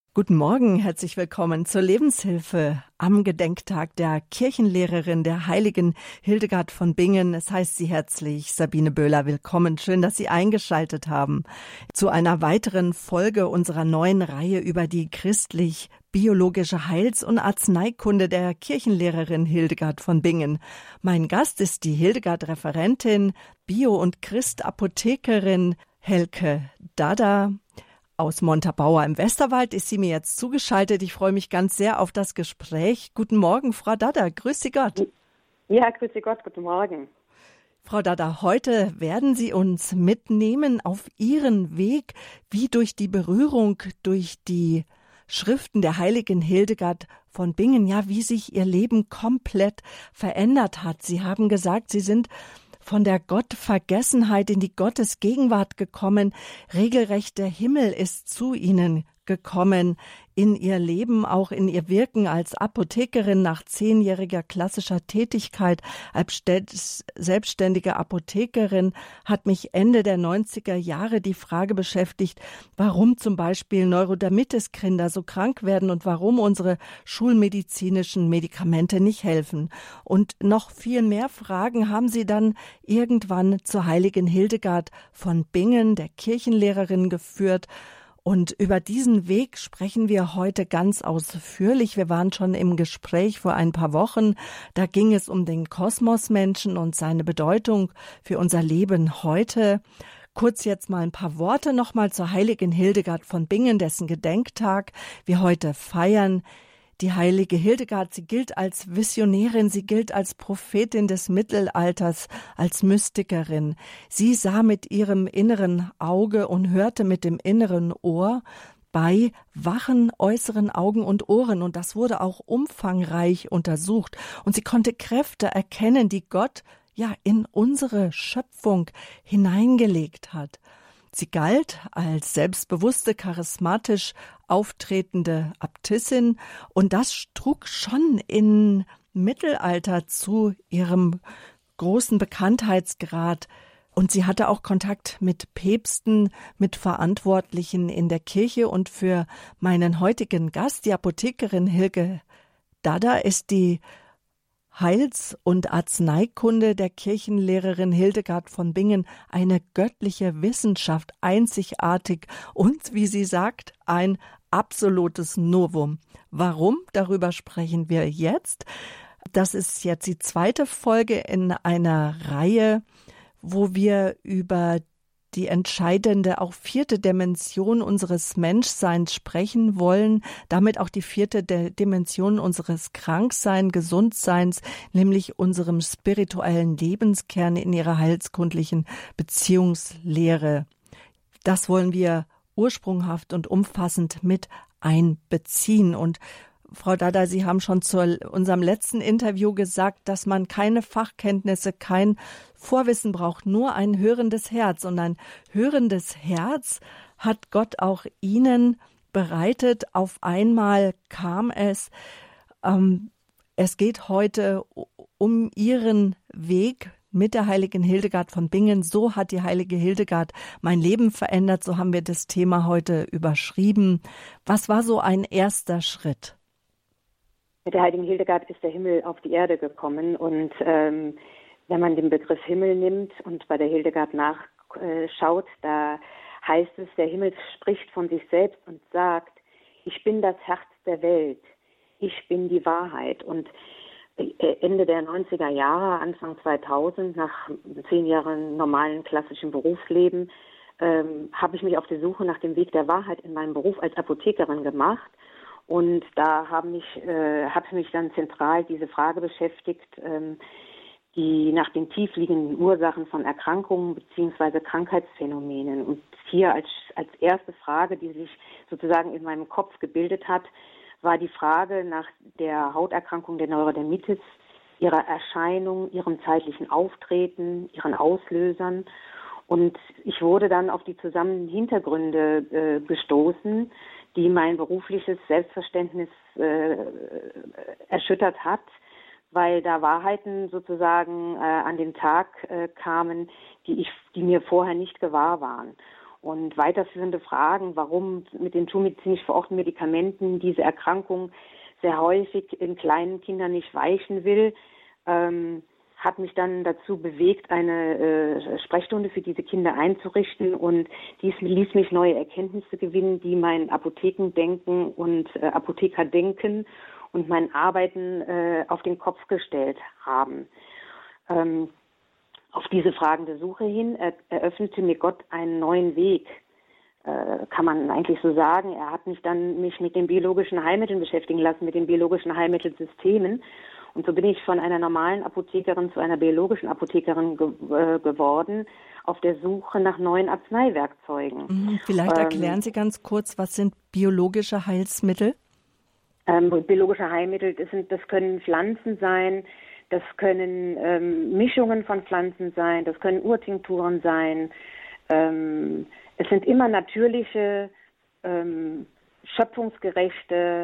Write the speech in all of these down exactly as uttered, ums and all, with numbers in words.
Guten Morgen, herzlich willkommen zur Lebenshilfe am Gedenktag der Kirchenlehrerin der heiligen Hildegard von Bingen. Es heißt Sie herzlich, Sabine Böhler, willkommen. Schön, dass Sie eingeschaltet haben zu einer weiteren Folge unserer neuen Reihe über die christlich-biologische Heils- und Arzneikunde der Kirchenlehrerin Hildegard von Bingen. Mein Gast ist die Hildegard-Referentin, Bio- und Christapothekerin Helke Dada. Aus Montabaur im Westerwald ist sie mir jetzt zugeschaltet. Ich freue mich ganz sehr auf das Gespräch. Guten Morgen, Frau Dada. Grüß Sie Gott. Ja, grüß Sie Gott. Guten Morgen. Frau Dada, heute werden Sie uns mitnehmen auf Ihren Weg, wie durch die Berührung, durch die Schriften der heiligen Hildegard von Bingen, ja, wie sich Ihr Leben komplett verändert hat. Sie haben gesagt, Sie sind von der Gottvergessenheit in die Gottesgegenwart gekommen. Regelrecht der Himmel ist zu ihnen gekommen in ihr Leben, auch in ihr Wirken als Apothekerin nach zehnjähriger klassischer Tätigkeit als selbstständige Apothekerin hat mich Ende der neunziger Jahre die Frage beschäftigt, warum zum Beispiel Neurodermitis-Kinder so krank werden und warum unsere schulmedizinischen Medikamente nicht helfen. Und noch viel mehr Fragen haben sie dann irgendwann zur heiligen Hildegard von Bingen, der Kirchenlehrerin, geführt. Und über diesen Weg sprechen wir heute ganz ausführlich. Wir waren schon im Gespräch vor ein paar Wochen. Da ging es um den Kosmosmenschen und seine Bedeutung für unser Leben heute. Kurz jetzt mal ein paar Worte nochmal zur heiligen Hildegard von Bingen, dessen Gedenktag wir heute feiern. Die heilige Hildegard, sie gilt als Visionärin, sie gilt als Prophetin des Mittelalters, als Mystikerin. Sie sah mit ihrem inneren Auge und hörte mit dem inneren Ohr bei wachen äußeren Augen und Ohren. Und das wurde auch umfangreich untersucht. Und sie konnte Kräfte erkennen, die Gott ja in unsere Schöpfung hineingelegt hat. Sie galt als selbstbewusste, charismatisch auftretende Äbtissin und das trug schon im Mittelalter zu ihrem großen Bekanntheitsgrad. Und sie hatte auch Kontakt mit Päpsten, mit Verantwortlichen in der Kirche. Und für meinen heutigen Gast, die Apothekerin Helke Dada, ist die Heils- und Arzneikunde der Kirchenlehrerin Hildegard von Bingen eine göttliche Wissenschaft, einzigartig und, wie sie sagt, ein absolutes Novum. Warum? Darüber sprechen wir jetzt. Das ist jetzt die zweite Folge in einer Reihe, wo wir über die entscheidende, auch vierte Dimension unseres Menschseins sprechen wollen, damit auch die vierte Dimension unseres Krankseins, Gesundseins, nämlich unserem spirituellen Lebenskern in ihrer heilskundlichen Beziehungslehre. Das wollen wir ursprunghaft und umfassend mit einbeziehen. Und Frau Dada, Sie haben schon zu unserem letzten Interview gesagt, dass man keine Fachkenntnisse, kein Vorwissen braucht, nur ein hörendes Herz. Und ein hörendes Herz hat Gott auch Ihnen bereitet. Auf einmal kam es. Ähm, es geht heute um Ihren Weg mit der heiligen Hildegard von Bingen. So hat die heilige Hildegard mein Leben verändert. So haben wir das Thema heute überschrieben. Was war so ein erster Schritt? Mit der heiligen Hildegard ist der Himmel auf die Erde gekommen und ähm, wenn man den Begriff Himmel nimmt und bei der Hildegard nachschaut, da heißt es, der Himmel spricht von sich selbst und sagt, ich bin das Herz der Welt, ich bin die Wahrheit. Und Ende der neunziger Jahre, Anfang zweitausend, nach zehn Jahren normalen klassischen Berufsleben, ähm, habe ich mich auf die Suche nach dem Weg der Wahrheit in meinem Beruf als Apothekerin gemacht. Und da haben mich, äh, hat mich dann zentral diese Frage beschäftigt, ähm, die nach den tiefliegenden Ursachen von Erkrankungen bzw. Krankheitsphänomenen. Und hier als, als erste Frage, die sich sozusagen in meinem Kopf gebildet hat, war die Frage nach der Hauterkrankung der Neurodermitis, ihrer Erscheinung, ihrem zeitlichen Auftreten, ihren Auslösern. Und ich wurde dann auf die zusammen Hintergründe äh, gestoßen, die mein berufliches Selbstverständnis äh, erschüttert hat, weil da Wahrheiten sozusagen äh, an den Tag äh, kamen, die ich, die mir vorher nicht gewahr waren. und weiterführende Fragen, warum mit den schulmedizinisch verordneten Medikamenten diese Erkrankung sehr häufig in kleinen Kindern nicht weichen will, ähm, hat mich dann dazu bewegt, eine äh, Sprechstunde für diese Kinder einzurichten, und dies ließ mich neue Erkenntnisse gewinnen, die mein Apothekendenken und äh, Apothekerdenken und mein Arbeiten äh, auf den Kopf gestellt haben. Ähm, auf diese fragende Suche hin er, eröffnete mir Gott einen neuen Weg, äh, kann man eigentlich so sagen. Er hat mich dann mich mit den biologischen Heilmitteln beschäftigen lassen, mit den biologischen Heilmittelsystemen. Und so bin ich von einer normalen Apothekerin zu einer biologischen Apothekerin ge äh, geworden, auf der Suche nach neuen Arzneiwerkzeugen. Vielleicht erklären ähm, Sie ganz kurz, was sind biologische Heilsmittel? Ähm, biologische Heilmittel, das, sind, das können Pflanzen sein, das können ähm, Mischungen von Pflanzen sein, das können Urtinkturen sein. Ähm, es sind immer natürliche, ähm, schöpfungsgerechte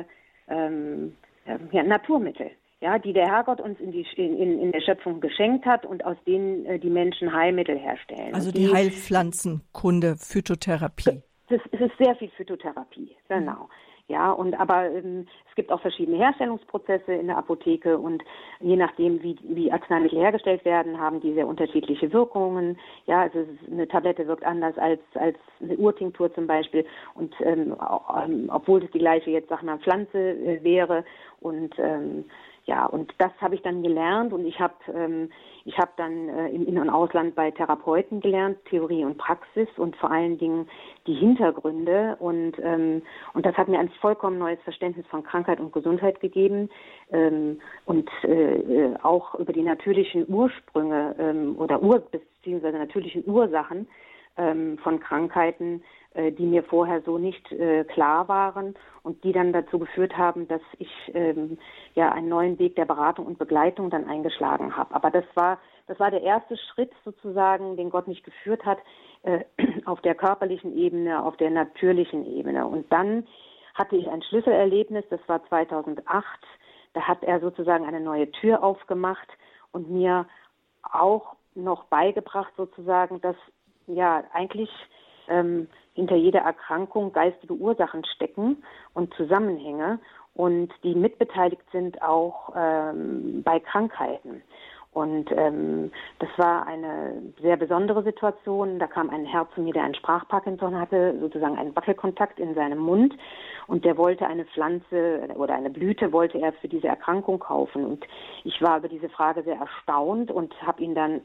ähm, ja, Naturmittel. Ja, die der Herrgott uns in, die, in, in der Schöpfung geschenkt hat und aus denen äh, die Menschen Heilmittel herstellen. Also die, die Heilpflanzenkunde, Phytotherapie. Es ist, ist sehr viel Phytotherapie, genau. Mhm. Ja, und aber ähm, es gibt auch verschiedene Herstellungsprozesse in der Apotheke, und je nachdem, wie, wie Arzneimittel hergestellt werden, haben die sehr unterschiedliche Wirkungen. Ja, also eine Tablette wirkt anders als als eine Urtinktur zum Beispiel, und ähm, auch, ähm, obwohl es die gleiche jetzt sag mal Pflanze äh, wäre, und ähm, ja, und das habe ich dann gelernt, und ich habe ähm, ich habe dann äh, im In- und Ausland bei Therapeuten gelernt, Theorie und Praxis, und vor allen Dingen die Hintergründe, und ähm, und das hat mir ein vollkommen neues Verständnis von Krankheit und Gesundheit gegeben, ähm, und äh, auch über die natürlichen Ursprünge ähm, oder Ur beziehungsweise natürlichen Ursachen ähm, von Krankheiten, äh, die mir vorher so nicht äh, klar waren, und die dann dazu geführt haben, dass ich ähm, ja einen neuen Weg der Beratung und Begleitung dann eingeschlagen habe. Aber das war das war der erste Schritt sozusagen, den Gott mich geführt hat, äh, auf der körperlichen Ebene, auf der natürlichen Ebene. Und dann hatte ich ein Schlüsselerlebnis, das war zweitausendacht. Da hat er sozusagen eine neue Tür aufgemacht und mir auch noch beigebracht sozusagen, dass ja eigentlich ähm, hinter jeder Erkrankung geistige Ursachen stecken und Zusammenhänge, und die mitbeteiligt sind auch ähm, bei Krankheiten. Und ähm, das war eine sehr besondere Situation. Da kam ein Herr zu mir, der einen Sprachparkinson hatte, sozusagen einen Wackelkontakt in seinem Mund. Und der wollte eine Pflanze oder eine Blüte wollte er für diese Erkrankung kaufen. Und ich war über diese Frage sehr erstaunt und habe ihn dann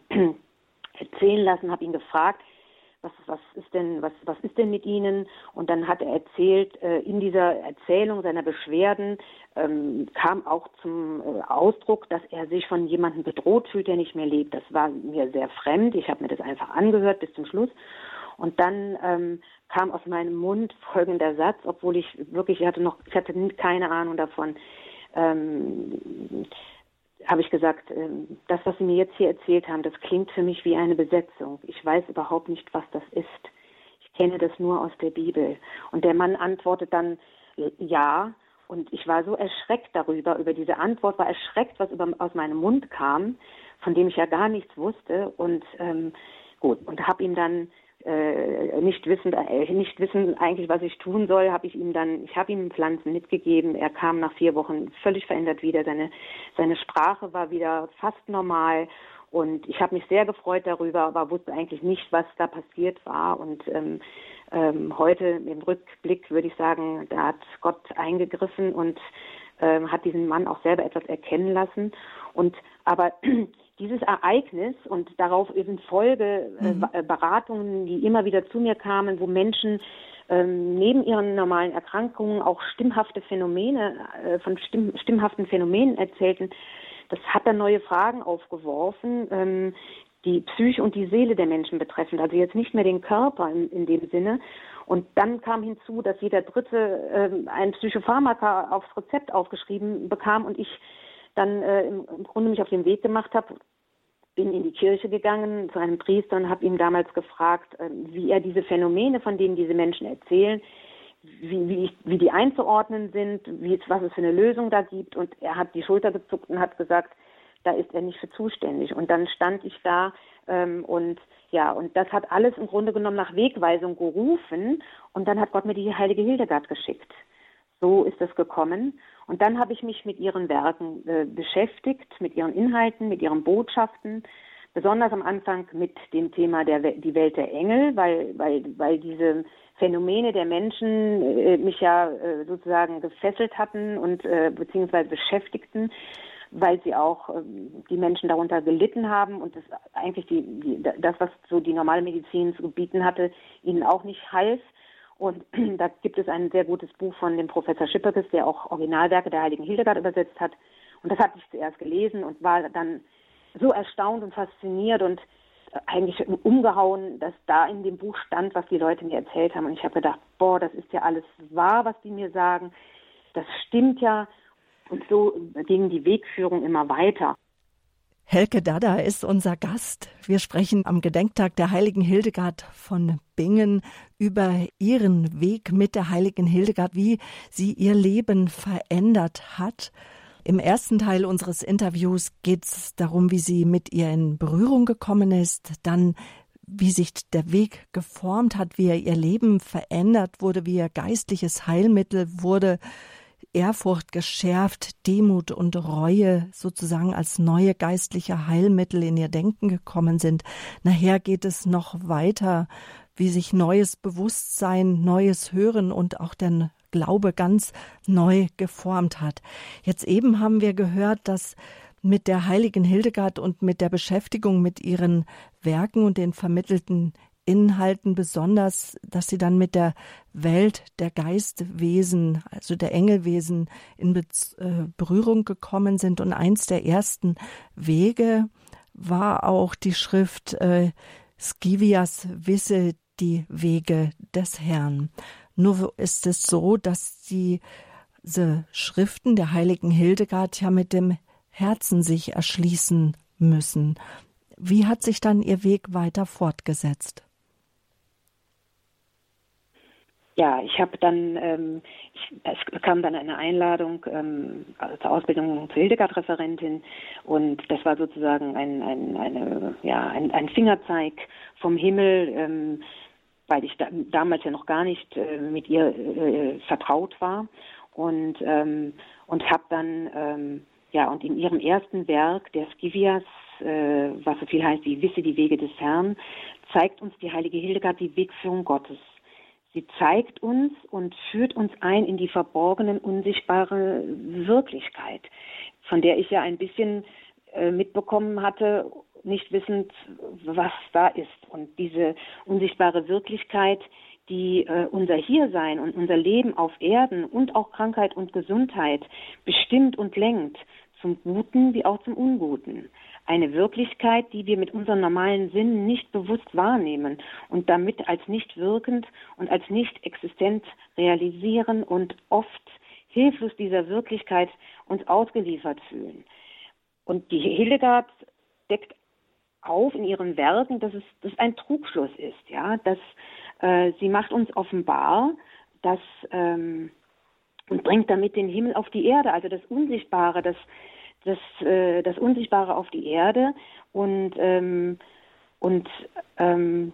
erzählen lassen, habe ihn gefragt, Was, was ist denn, was, was ist denn mit Ihnen? Und dann hat er erzählt, äh, in dieser Erzählung seiner Beschwerden ähm, kam auch zum äh, Ausdruck, dass er sich von jemandem bedroht fühlt, der nicht mehr lebt. Das war mir sehr fremd. Ich habe mir das einfach angehört bis zum Schluss. Und dann ähm, kam aus meinem Mund folgender Satz, obwohl ich wirklich, ich hatte noch, ich hatte keine Ahnung davon, ähm, habe ich gesagt, das, was Sie mir jetzt hier erzählt haben, das klingt für mich wie eine Besetzung. Ich weiß überhaupt nicht, was das ist. Ich kenne das nur aus der Bibel. Und der Mann antwortet dann, ja. Und ich war so erschreckt darüber, über diese Antwort, war erschreckt, was über, aus meinem Mund kam, von dem ich ja gar nichts wusste. Und ähm, gut, und habe ihm dann Äh, nicht wissend, äh, nicht wissend eigentlich, was ich tun soll, habe ich ihm dann, ich habe ihm Pflanzen mitgegeben. Er kam nach vier Wochen völlig verändert wieder. Seine, seine Sprache war wieder fast normal, und ich habe mich sehr gefreut darüber, aber wusste eigentlich nicht, was da passiert war. Und ähm, ähm, heute im Rückblick würde ich sagen, da hat Gott eingegriffen und ähm, hat diesen Mann auch selber etwas erkennen lassen. Und aber dieses Ereignis und darauf eben Folge mhm. äh, Beratungen, die immer wieder zu mir kamen, wo Menschen ähm, neben ihren normalen Erkrankungen auch stimmhafte Phänomene, äh, von stimm, stimmhaften Phänomenen erzählten, das hat dann neue Fragen aufgeworfen, ähm, die Psyche und die Seele der Menschen betreffend, also jetzt nicht mehr den Körper in, in dem Sinne. Und dann kam hinzu, dass jeder Dritte äh, ein Psychopharmaka aufs Rezept aufgeschrieben bekam, und ich dann äh, im, im Grunde mich auf den Weg gemacht habe, bin in die Kirche gegangen zu einem Priester und habe ihn damals gefragt, äh, wie er diese Phänomene, von denen diese Menschen erzählen, wie, wie, ich, wie die einzuordnen sind, wie es, was es für eine Lösung da gibt. Und er hat die Schulter gezuckt und hat gesagt, da ist er nicht für zuständig. Und dann stand ich da ähm, und ja, und das hat alles im Grunde genommen nach Wegweisung gerufen und dann hat Gott mir die heilige Hildegard geschickt. So ist es gekommen. Und dann habe ich mich mit ihren Werken äh, beschäftigt, mit ihren Inhalten, mit ihren Botschaften, besonders am Anfang mit dem Thema der die Welt der Engel, weil, weil, weil diese Phänomene der Menschen äh, mich ja äh, sozusagen gefesselt hatten und äh, beziehungsweise beschäftigten, weil sie auch äh, die Menschen darunter gelitten haben und das eigentlich die, die, das, was so die normale Medizin zu bieten hatte, ihnen auch nicht half. Und da gibt es ein sehr gutes Buch von dem Professor Schipperkes, der auch Originalwerke der heiligen Hildegard übersetzt hat. Und das hatte ich zuerst gelesen und war dann so erstaunt und fasziniert und eigentlich umgehauen, dass da in dem Buch stand, was die Leute mir erzählt haben. Und ich habe gedacht, boah, das ist ja alles wahr, was die mir sagen. Das stimmt ja. Und so ging die Wegführung immer weiter. Helke Dada ist unser Gast. Wir sprechen am Gedenktag der heiligen Hildegard von Bingen über ihren Weg mit der heiligen Hildegard, wie sie ihr Leben verändert hat. Im ersten Teil unseres Interviews geht es darum, wie sie mit ihr in Berührung gekommen ist, dann wie sich der Weg geformt hat, wie er ihr Leben verändert wurde, wie er geistliches Heilmittel wurde, Ehrfurcht geschärft, Demut und Reue sozusagen als neue geistliche Heilmittel in ihr Denken gekommen sind. Nachher geht es noch weiter, wie sich neues Bewusstsein, neues Hören und auch der Glaube ganz neu geformt hat. Jetzt eben haben wir gehört, dass mit der heiligen Hildegard und mit der Beschäftigung mit ihren Werken und den vermittelten Inhalten besonders, dass sie dann mit der Welt der Geistwesen, also der Engelwesen in Bez- äh, Berührung gekommen sind. Und eins der ersten Wege war auch die Schrift äh, Scivias Wisse die Wege des Herrn. Nur ist es so, dass die, diese Schriften der heiligen Hildegard ja mit dem Herzen sich erschließen müssen. Wie hat sich dann ihr Weg weiter fortgesetzt? Ja, ich habe dann, ähm, ich, es kam dann eine Einladung ähm, zur Ausbildung zur Hildegard-Referentin und das war sozusagen ein, ein, eine, ja, ein, ein Fingerzeig vom Himmel, ähm, weil ich da, damals ja noch gar nicht äh, mit ihr äh, vertraut war und, ähm, und habe dann, ähm, ja, und in ihrem ersten Werk, der Scivias, äh, was so viel heißt wie Wisse die Wege des Herrn, zeigt uns die heilige Hildegard die Wegführung Gottes. Sie zeigt uns und führt uns ein in die verborgenen, unsichtbare Wirklichkeit, von der ich ja ein bisschen äh, mitbekommen hatte, nicht wissend, was da ist. Und diese unsichtbare Wirklichkeit, die äh, unser Hiersein und unser Leben auf Erden und auch Krankheit und Gesundheit bestimmt und lenkt, zum Guten wie auch zum Unguten. Eine Wirklichkeit, die wir mit unseren normalen Sinnen nicht bewusst wahrnehmen und damit als nicht wirkend und als nicht existent realisieren und oft hilflos dieser Wirklichkeit uns ausgeliefert fühlen. Und die Hildegard deckt auf in ihren Werken, dass es, dass es ein Trugschluss ist, ja, dass äh, sie macht uns offenbar, dass ähm, und bringt damit den Himmel auf die Erde, also das Unsichtbare, das Das, äh, das Unsichtbare auf die Erde und, ähm, und, ähm,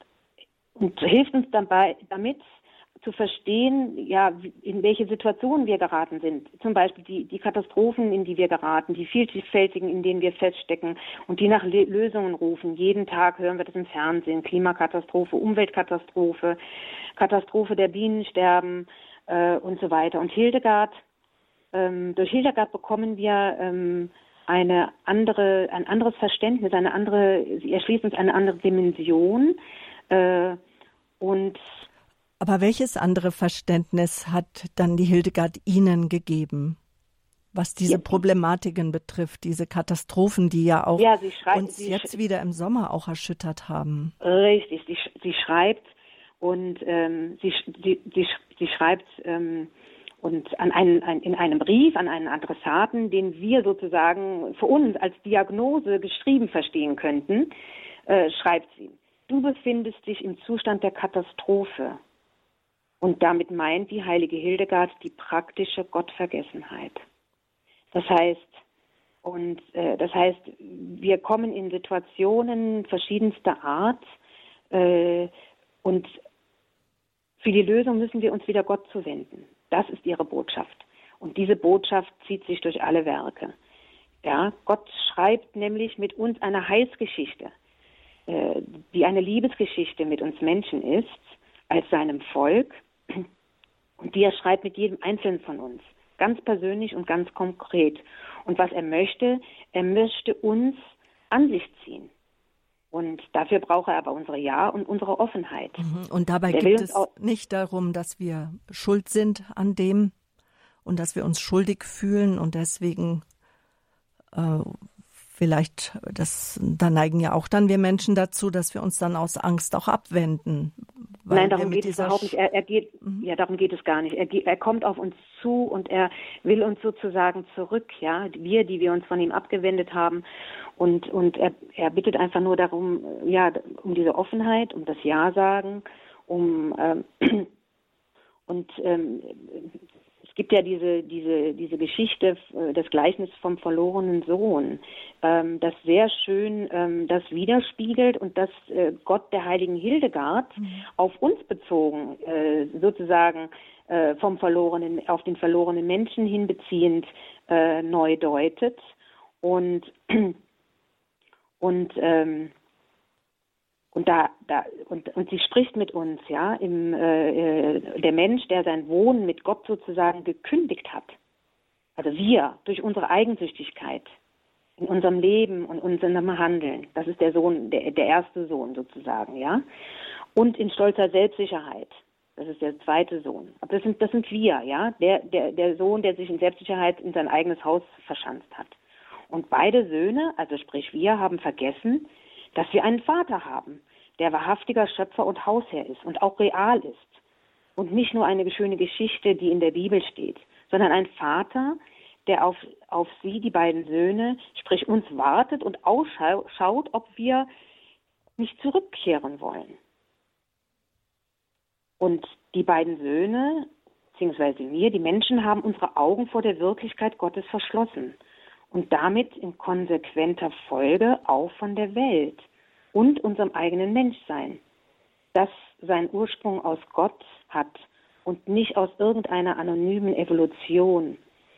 und hilft uns dabei, damit zu verstehen, ja, in welche Situationen wir geraten sind. Zum Beispiel die, die Katastrophen, in die wir geraten, die vielfältigen, in denen wir feststecken und die nach Le- Lösungen rufen. Jeden Tag hören wir das im Fernsehen. Klimakatastrophe, Umweltkatastrophe, Katastrophe der Bienensterben äh, und so weiter. Und Hildegard Ähm, durch Hildegard bekommen wir ähm, eine andere, ein anderes Verständnis, eine andere, sie erschließt uns eine andere Dimension. Äh, und Aber welches andere Verständnis hat dann die Hildegard Ihnen gegeben, was diese ja, Problematiken betrifft, diese Katastrophen, die ja auch ja, sie schrei- uns sie jetzt sch- wieder im Sommer auch erschüttert haben? Richtig, sie, sie schreibt und ähm, sie, sie, sie, sie schreibt ähm, und an einen, ein, in einem Brief an einen Adressaten, den wir sozusagen für uns als Diagnose geschrieben verstehen könnten, äh, schreibt sie: Du befindest dich im Zustand der Katastrophe. Und damit meint die heilige Hildegard die praktische Gottvergessenheit. Das heißt, Und äh, das heißt, wir kommen in Situationen verschiedenster Art äh, und für die Lösung müssen wir uns wieder Gott zuwenden. Das ist ihre Botschaft. Und diese Botschaft zieht sich durch alle Werke. Ja, Gott schreibt nämlich mit uns eine Heilsgeschichte, äh, die eine Liebesgeschichte mit uns Menschen ist, als seinem Volk. Und die er schreibt mit jedem Einzelnen von uns. Ganz persönlich und ganz konkret. Und was er möchte, er möchte uns an sich ziehen. Und dafür braucht er aber unsere Ja und unsere Offenheit. Und dabei der geht es nicht darum, dass wir schuld sind an dem und dass wir uns schuldig fühlen und deswegen äh, vielleicht, das, da neigen ja auch dann wir Menschen dazu, dass wir uns dann aus Angst auch abwenden. Nein, darum geht es überhaupt nicht. Er, er geht, mhm. ja, darum geht es gar nicht. Er, er kommt auf uns zu und er will uns sozusagen zurück, ja, wir, die wir uns von ihm abgewendet haben. Und, und er, er bittet einfach nur darum, ja, um diese Offenheit, um das Ja sagen, um ähm, und ähm, es gibt ja diese, diese, diese Geschichte, das Gleichnis vom verlorenen Sohn, ähm, das sehr schön ähm, das widerspiegelt und das äh, Gott der heiligen Hildegard mhm. auf uns bezogen, äh, sozusagen äh, vom verlorenen, auf den verlorenen Menschen hinbeziehend äh, neu deutet. Und, und ähm, Und da, da und, und sie spricht mit uns, ja, im, äh, der Mensch, der sein Wohnen mit Gott sozusagen gekündigt hat. Also wir, durch unsere Eigensüchtigkeit in unserem Leben und unserem Handeln. Das ist der Sohn, der, der erste Sohn sozusagen, ja. Und in stolzer Selbstsicherheit. Das ist der zweite Sohn. Aber das sind, das sind wir, ja. Der, der, der Sohn, der sich in Selbstsicherheit in sein eigenes Haus verschanzt hat. Und beide Söhne, also sprich wir, haben vergessen, dass wir einen Vater haben, der wahrhaftiger Schöpfer und Hausherr ist und auch real ist. Und nicht nur eine schöne Geschichte, die in der Bibel steht, sondern ein Vater, der auf, auf sie, die beiden Söhne, sprich uns wartet und ausschaut, ob wir nicht zurückkehren wollen. Und die beiden Söhne, beziehungsweise wir, die Menschen, haben unsere Augen vor der Wirklichkeit Gottes verschlossen. Und damit in konsequenter Folge auch von der Welt und unserem eigenen Menschsein, das seinen Ursprung aus Gott hat und nicht aus irgendeiner anonymen Evolution,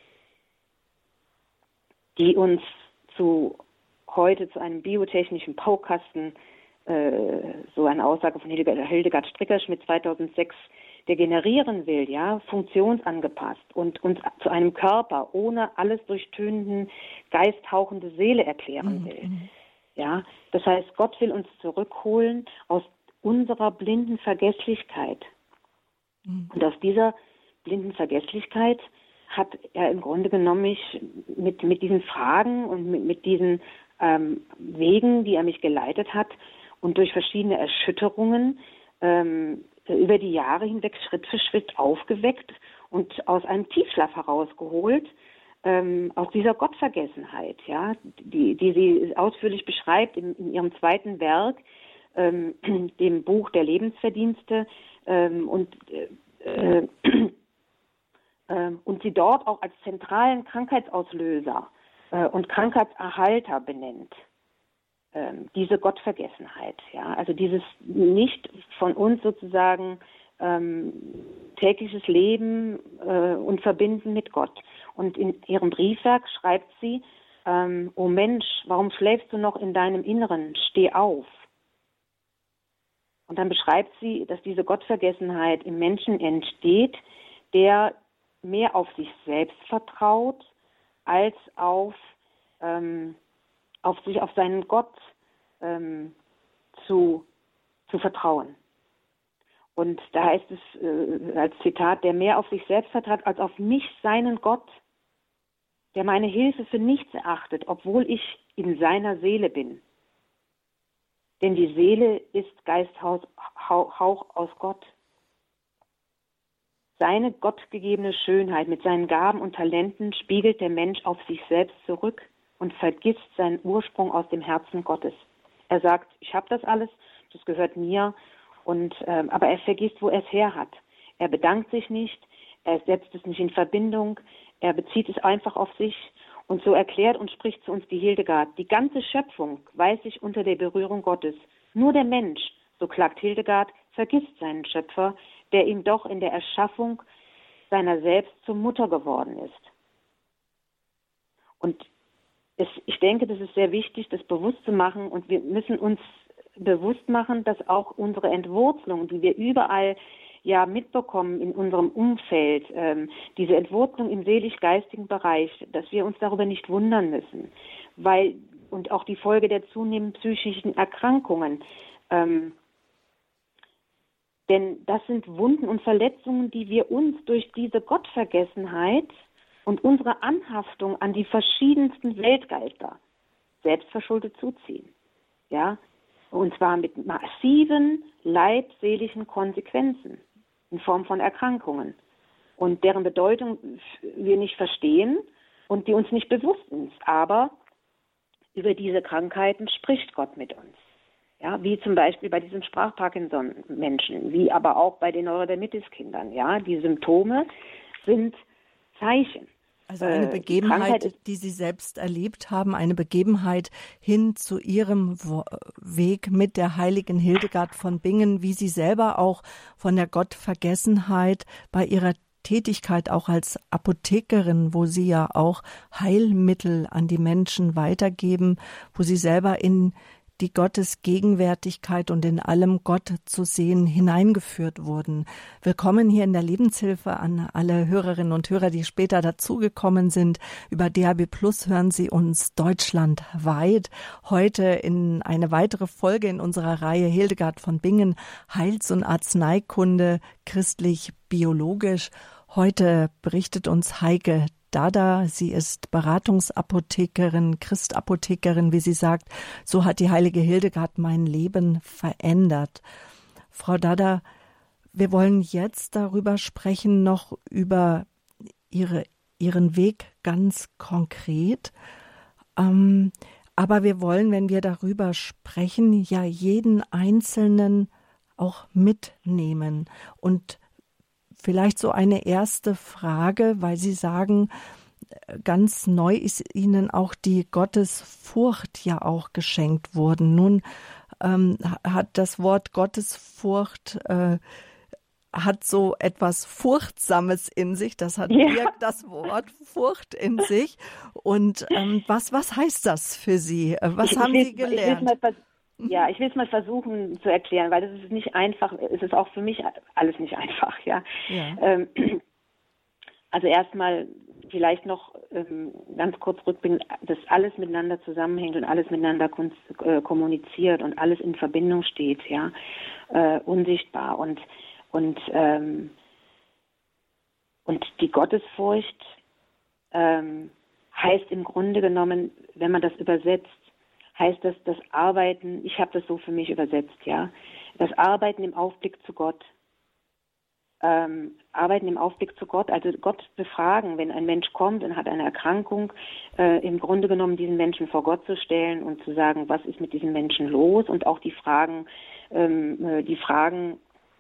die uns zu heute zu einem biotechnischen Baukasten, äh, so eine Aussage von Hildegard Strickerschmidt zweitausendsechs, degenerieren will, ja, funktionsangepasst und uns zu einem Körper ohne alles durchtönenden, geisthauchende Seele erklären will. Mhm. Ja, das heißt, Gott will uns zurückholen aus unserer blinden Vergesslichkeit. Mhm. Und aus dieser blinden Vergesslichkeit hat er im Grunde genommen mich mit, mit diesen Fragen und mit, mit diesen ähm, Wegen, die er mich geleitet hat und durch verschiedene Erschütterungen ähm, über die Jahre hinweg Schritt für Schritt aufgeweckt und aus einem Tiefschlaf herausgeholt, ähm, aus dieser Gottvergessenheit, ja, die, die sie ausführlich beschreibt in, in ihrem zweiten Werk, ähm, dem Buch der Lebensverdienste, ähm, und, äh, äh, und sie dort auch als zentralen Krankheitsauslöser äh, und Krankheitserhalter benennt. Diese Gottvergessenheit, ja, also dieses nicht von uns sozusagen ähm, tägliches Leben äh, und Verbinden mit Gott. Und in ihrem Briefwerk schreibt sie, ähm, oh Mensch, warum schläfst du noch in deinem Inneren? Steh auf. Und dann beschreibt sie, dass diese Gottvergessenheit im Menschen entsteht, der mehr auf sich selbst vertraut, als auf ähm, auf sich, auf seinen Gott ähm, zu, zu vertrauen. Und da heißt es äh, als Zitat, der mehr auf sich selbst vertraut, als auf mich, seinen Gott, der meine Hilfe für nichts erachtet, obwohl ich in seiner Seele bin. Denn die Seele ist Geisthauch Hauch aus Gott. Seine gottgegebene Schönheit mit seinen Gaben und Talenten spiegelt der Mensch auf sich selbst zurück und vergisst seinen Ursprung aus dem Herzen Gottes. Er sagt, ich habe das alles, das gehört mir, und ähm, aber er vergisst, wo er es her hat. Er bedankt sich nicht, er setzt es nicht in Verbindung, er bezieht es einfach auf sich Und so erklärt und spricht zu uns die Hildegard: Die ganze Schöpfung weiß sich unter der Berührung Gottes. Nur der Mensch, so klagt Hildegard, vergisst seinen Schöpfer, der ihm doch in der Erschaffung seiner selbst zur Mutter geworden ist. Und es, ich denke, das ist sehr wichtig, das bewusst zu machen. Und wir müssen uns bewusst machen, dass auch unsere Entwurzelung, die wir überall ja mitbekommen in unserem Umfeld, ähm, diese Entwurzelung im seelisch-geistigen Bereich, dass wir uns darüber nicht wundern müssen, weil und auch die Folge der zunehmenden psychischen Erkrankungen, ähm, denn das sind Wunden und Verletzungen, die wir uns durch diese Gottvergessenheit und unsere Anhaftung an die verschiedensten Weltgeister selbstverschuldet zuziehen, ja, und zwar mit massiven leibseelischen Konsequenzen in Form von Erkrankungen und deren Bedeutung wir nicht verstehen und die uns nicht bewusst sind. Aber über diese Krankheiten spricht Gott mit uns. Ja, wie zum Beispiel bei diesen Sprach-Parkinson-Menschen, wie aber auch bei den Neurodermitis-Kindern. Ja, die Symptome sind Zeichen. Also eine Begebenheit, die, die Sie selbst erlebt haben, eine Begebenheit hin zu Ihrem Weg mit der heiligen Hildegard von Bingen, wie Sie selber auch von der Gottvergessenheit bei Ihrer Tätigkeit auch als Apothekerin, wo Sie ja auch Heilmittel an die Menschen weitergeben, wo Sie selber in die Gottesgegenwärtigkeit und in allem Gott zu sehen hineingeführt wurden. Willkommen hier in der Lebenshilfe an alle Hörerinnen und Hörer, die später dazugekommen sind. Über D A B Plus hören Sie uns deutschlandweit. Heute in eine weitere Folge in unserer Reihe Hildegard von Bingen, Heils- und Arzneikunde, christlich-biologisch. Heute berichtet uns Heike Dada, sie ist Beratungsapothekerin, Christapothekerin, wie sie sagt. So hat die heilige Hildegard mein Leben verändert. Frau Dada, wir wollen jetzt darüber sprechen, noch über ihre, ihren Weg ganz konkret. Ähm, aber wir wollen, wenn wir darüber sprechen, ja jeden Einzelnen auch mitnehmen. Und vielleicht so eine erste Frage, weil Sie sagen, ganz neu ist Ihnen auch die Gottesfurcht ja auch geschenkt worden. Nun ähm, hat das Wort Gottesfurcht äh, hat so etwas Furchtsames in sich. Das hat ja. birgt das Wort Furcht in sich. Und ähm, was was heißt das für Sie? Was ich, haben ich will, Sie gelernt? Ja, ich will es mal versuchen zu erklären, weil das ist nicht einfach, es ist auch für mich alles nicht einfach, ja. ja. Ähm, also erstmal vielleicht noch ähm, ganz kurz rückblickend, dass alles miteinander zusammenhängt und alles miteinander äh, kommuniziert und alles in Verbindung steht, ja, äh, unsichtbar und und ähm, und die Gottesfurcht ähm, heißt im Grunde genommen, wenn man das übersetzt, heißt das das Arbeiten, ich habe das so für mich übersetzt, ja, das Arbeiten im Aufblick zu Gott. Ähm, Arbeiten im Aufblick zu Gott, also Gott befragen, wenn ein Mensch kommt und hat eine Erkrankung, äh, im Grunde genommen diesen Menschen vor Gott zu stellen und zu sagen, was ist mit diesem Menschen los, und auch die Fragen, ähm, die Fragen,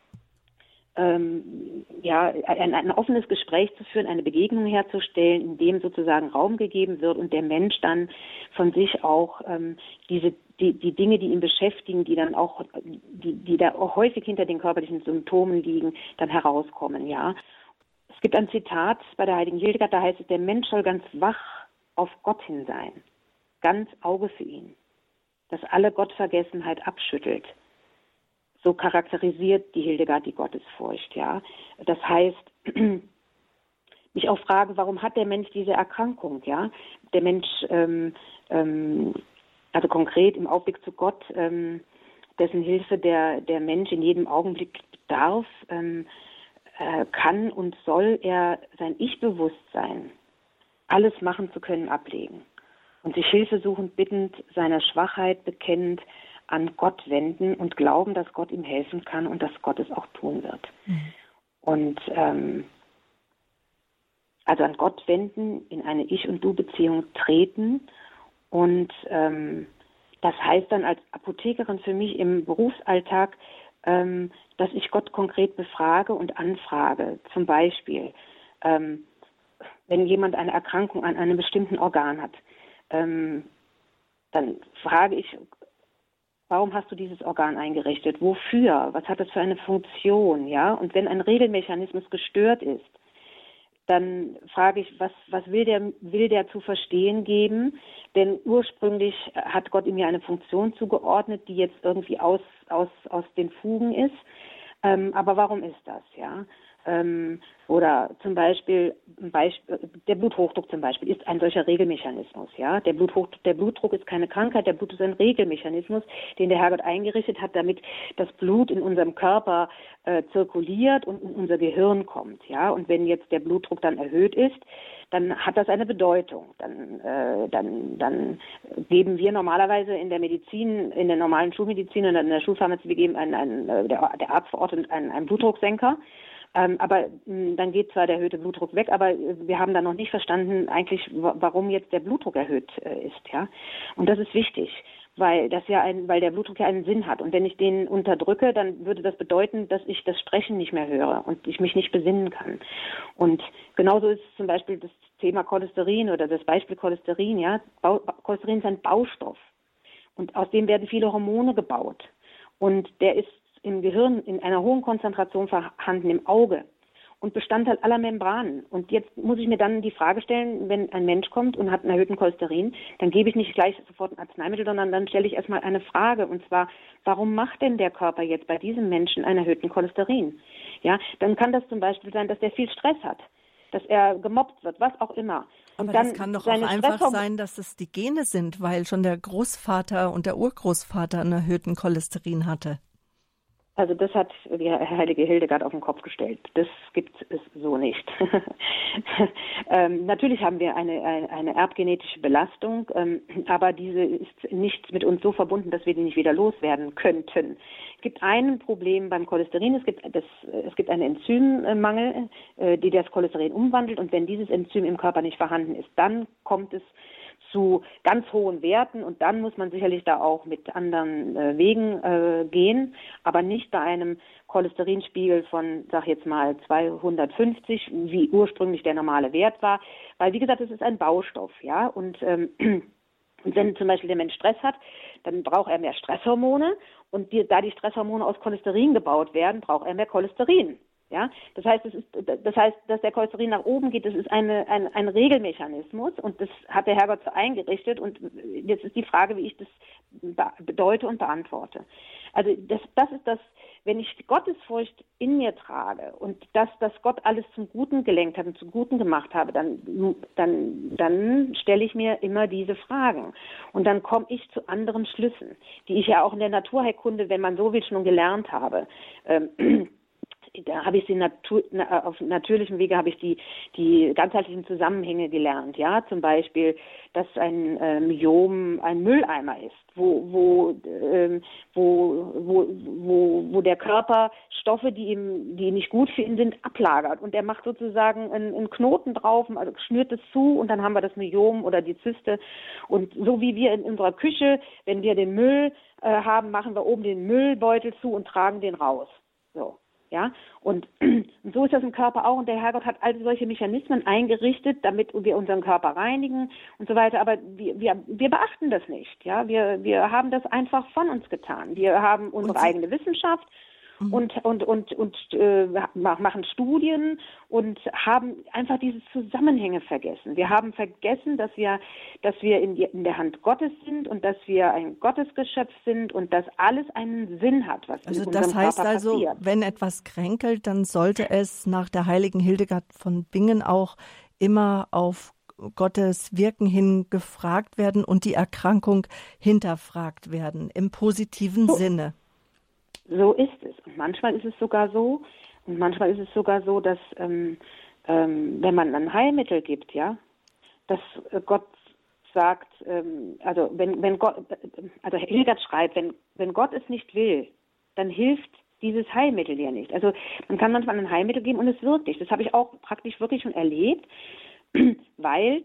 ähm, ja, ein, ein offenes Gespräch zu führen, eine Begegnung herzustellen, in dem sozusagen Raum gegeben wird und der Mensch dann von sich auch ähm, diese die, die Dinge, die ihn beschäftigen, die dann auch, die, die da auch häufig hinter den körperlichen Symptomen liegen, dann herauskommen, ja. Es gibt ein Zitat bei der heiligen Hildegard, da heißt es, der Mensch soll ganz wach auf Gott hin sein, ganz Auge für ihn, das alle Gottvergessenheit abschüttelt. So charakterisiert die Hildegard die Gottesfurcht, ja. Das heißt, mich auch fragen, warum hat der Mensch diese Erkrankung, ja? Der Mensch, ähm, ähm, also konkret im Aufblick zu Gott, ähm, dessen Hilfe der, der Mensch in jedem Augenblick bedarf, ähm, äh, kann und soll er sein Ich-Bewusstsein, alles machen zu können, ablegen und sich hilfesuchend bittend, seiner Schwachheit bekennend, an Gott wenden und glauben, dass Gott ihm helfen kann und dass Gott es auch tun wird. Mhm. Und ähm, also an Gott wenden, in eine Ich- und Du-Beziehung treten. Und ähm, das heißt dann als Apothekerin für mich im Berufsalltag, ähm, dass ich Gott konkret befrage und anfrage. Zum Beispiel, ähm, wenn jemand eine Erkrankung an einem bestimmten Organ hat, ähm, dann frage ich, warum hast du dieses Organ eingerichtet? Wofür? Was hat das für eine Funktion? Ja? Und wenn ein Regelmechanismus gestört ist, dann frage ich, was, was will der, will der zu verstehen geben? Denn ursprünglich hat Gott ihm ja eine Funktion zugeordnet, die jetzt irgendwie aus, aus, aus den Fugen ist. Ähm, aber warum ist das? Ja? Ähm, oder zum Beispiel, Beispiel, der Bluthochdruck zum Beispiel ist ein solcher Regelmechanismus. Ja? Der, Bluthochdruck, der Blutdruck ist keine Krankheit, der Blut ist ein Regelmechanismus, den der Herrgott eingerichtet hat, damit das Blut in unserem Körper äh, zirkuliert und in unser Gehirn kommt. Ja? Und wenn jetzt der Blutdruck dann erhöht ist, dann hat das eine Bedeutung. Dann, äh, dann, dann geben wir normalerweise in der Medizin, in der normalen Schulmedizin und in der Schulpharmazie, wir geben einen, einen, der, der Arzt verordnet einen, einen Blutdrucksenker. Ähm, aber mh, dann geht zwar der erhöhte Blutdruck weg, aber äh, wir haben dann noch nicht verstanden, eigentlich, w- warum jetzt der Blutdruck erhöht äh, ist, ja. Und das ist wichtig, weil das ja ein, weil der Blutdruck ja einen Sinn hat. Und wenn ich den unterdrücke, dann würde das bedeuten, dass ich das Sprechen nicht mehr höre und ich mich nicht besinnen kann. Und genauso ist zum Beispiel das Thema Cholesterin oder das Beispiel Cholesterin, ja. Bau, Cholesterin ist ein Baustoff. Und aus dem werden viele Hormone gebaut. Und der ist im Gehirn in einer hohen Konzentration vorhanden, im Auge und Bestandteil aller Membranen. Und jetzt muss ich mir dann die Frage stellen, wenn ein Mensch kommt und hat einen erhöhten Cholesterin, dann gebe ich nicht gleich sofort ein Arzneimittel, sondern dann stelle ich erstmal eine Frage, und zwar, warum macht denn der Körper jetzt bei diesem Menschen einen erhöhten Cholesterin? Ja, dann kann das zum Beispiel sein, dass der viel Stress hat, dass er gemobbt wird, was auch immer. Und Aber dann das kann doch auch einfach sein, dass es die Gene sind, weil schon der Großvater und der Urgroßvater einen erhöhten Cholesterin hatte. Also das hat die heilige Hildegard auf den Kopf gestellt. Das gibt es so nicht. ähm, natürlich haben wir eine, eine, eine erbgenetische Belastung, ähm, aber diese ist nicht mit uns so verbunden, dass wir die nicht wieder loswerden könnten. Es gibt ein Problem beim Cholesterin, es gibt, das, es gibt einen Enzymmangel, äh, die das Cholesterin umwandelt, und wenn dieses Enzym im Körper nicht vorhanden ist, dann kommt es zu ganz hohen Werten, und dann muss man sicherlich da auch mit anderen äh, Wegen äh, gehen, aber nicht bei einem Cholesterinspiegel von, sag jetzt mal, zweihundertfünfzig, wie ursprünglich der normale Wert war, weil, wie gesagt, es ist ein Baustoff, ja, und ähm, und wenn zum Beispiel der Mensch Stress hat, dann braucht er mehr Stresshormone, und die, da die Stresshormone aus Cholesterin gebaut werden, braucht er mehr Cholesterin. Ja, das heißt, es ist, das heißt, dass der Cholesterin nach oben geht, das ist eine, ein, ein Regelmechanismus, und das hat der Herrgott so eingerichtet, und jetzt ist die Frage, wie ich das bedeute und beantworte. Also das, das ist das, wenn ich Gottesfurcht in mir trage und dass das Gott alles zum Guten gelenkt hat und zum Guten gemacht habe, dann, dann, dann stelle ich mir immer diese Fragen, und dann komme ich zu anderen Schlüssen, die ich ja auch in der Naturheilkunde, wenn man so will, schon gelernt habe. Ähm, Da habe ich die Natur, na, auf natürlichem Wege habe ich die, die ganzheitlichen Zusammenhänge gelernt. Ja, zum Beispiel, dass ein äh, Myom ein Mülleimer ist, wo, wo, ähm, wo, wo, wo, wo der Körper Stoffe, die ihm, die nicht gut für ihn sind, ablagert. Und er macht sozusagen einen, einen Knoten drauf, also schnürt es zu, und dann haben wir das Myom oder die Zyste. Und so wie wir in unserer Küche, wenn wir den Müll äh, haben, machen wir oben den Müllbeutel zu und tragen den raus. So. Ja, und, und so ist das im Körper auch, und der Herrgott hat all solche Mechanismen eingerichtet, damit wir unseren Körper reinigen und so weiter, aber wir, wir, wir beachten das nicht, ja, wir, wir haben das einfach von uns getan. Wir haben unsere eigene Wissenschaft mhm. und, und, und, und äh, machen Studien und haben einfach diese Zusammenhänge vergessen. Wir haben vergessen, dass wir, dass wir in, die, in der Hand Gottes sind und dass wir ein Gottesgeschöpf sind und dass alles einen Sinn hat, was also in unserem das heißt Körper also, passiert. wenn etwas kränkelt, dann sollte es nach der heiligen Hildegard von Bingen auch immer auf Gottes Wirken hin gefragt werden und die Erkrankung hinterfragt werden, im positiven so, Sinne. So ist es. Und manchmal ist es sogar so, und manchmal ist es sogar so, dass ähm, ähm, wenn man ein Heilmittel gibt, ja, dass äh, Gott sagt, ähm, also wenn, wenn Gott, also Hildegard schreibt, wenn, wenn Gott es nicht will, dann hilft dieses Heilmittel ja nicht. Also man kann manchmal ein Heilmittel geben und es wirkt nicht. Das habe ich auch praktisch wirklich schon erlebt, weil,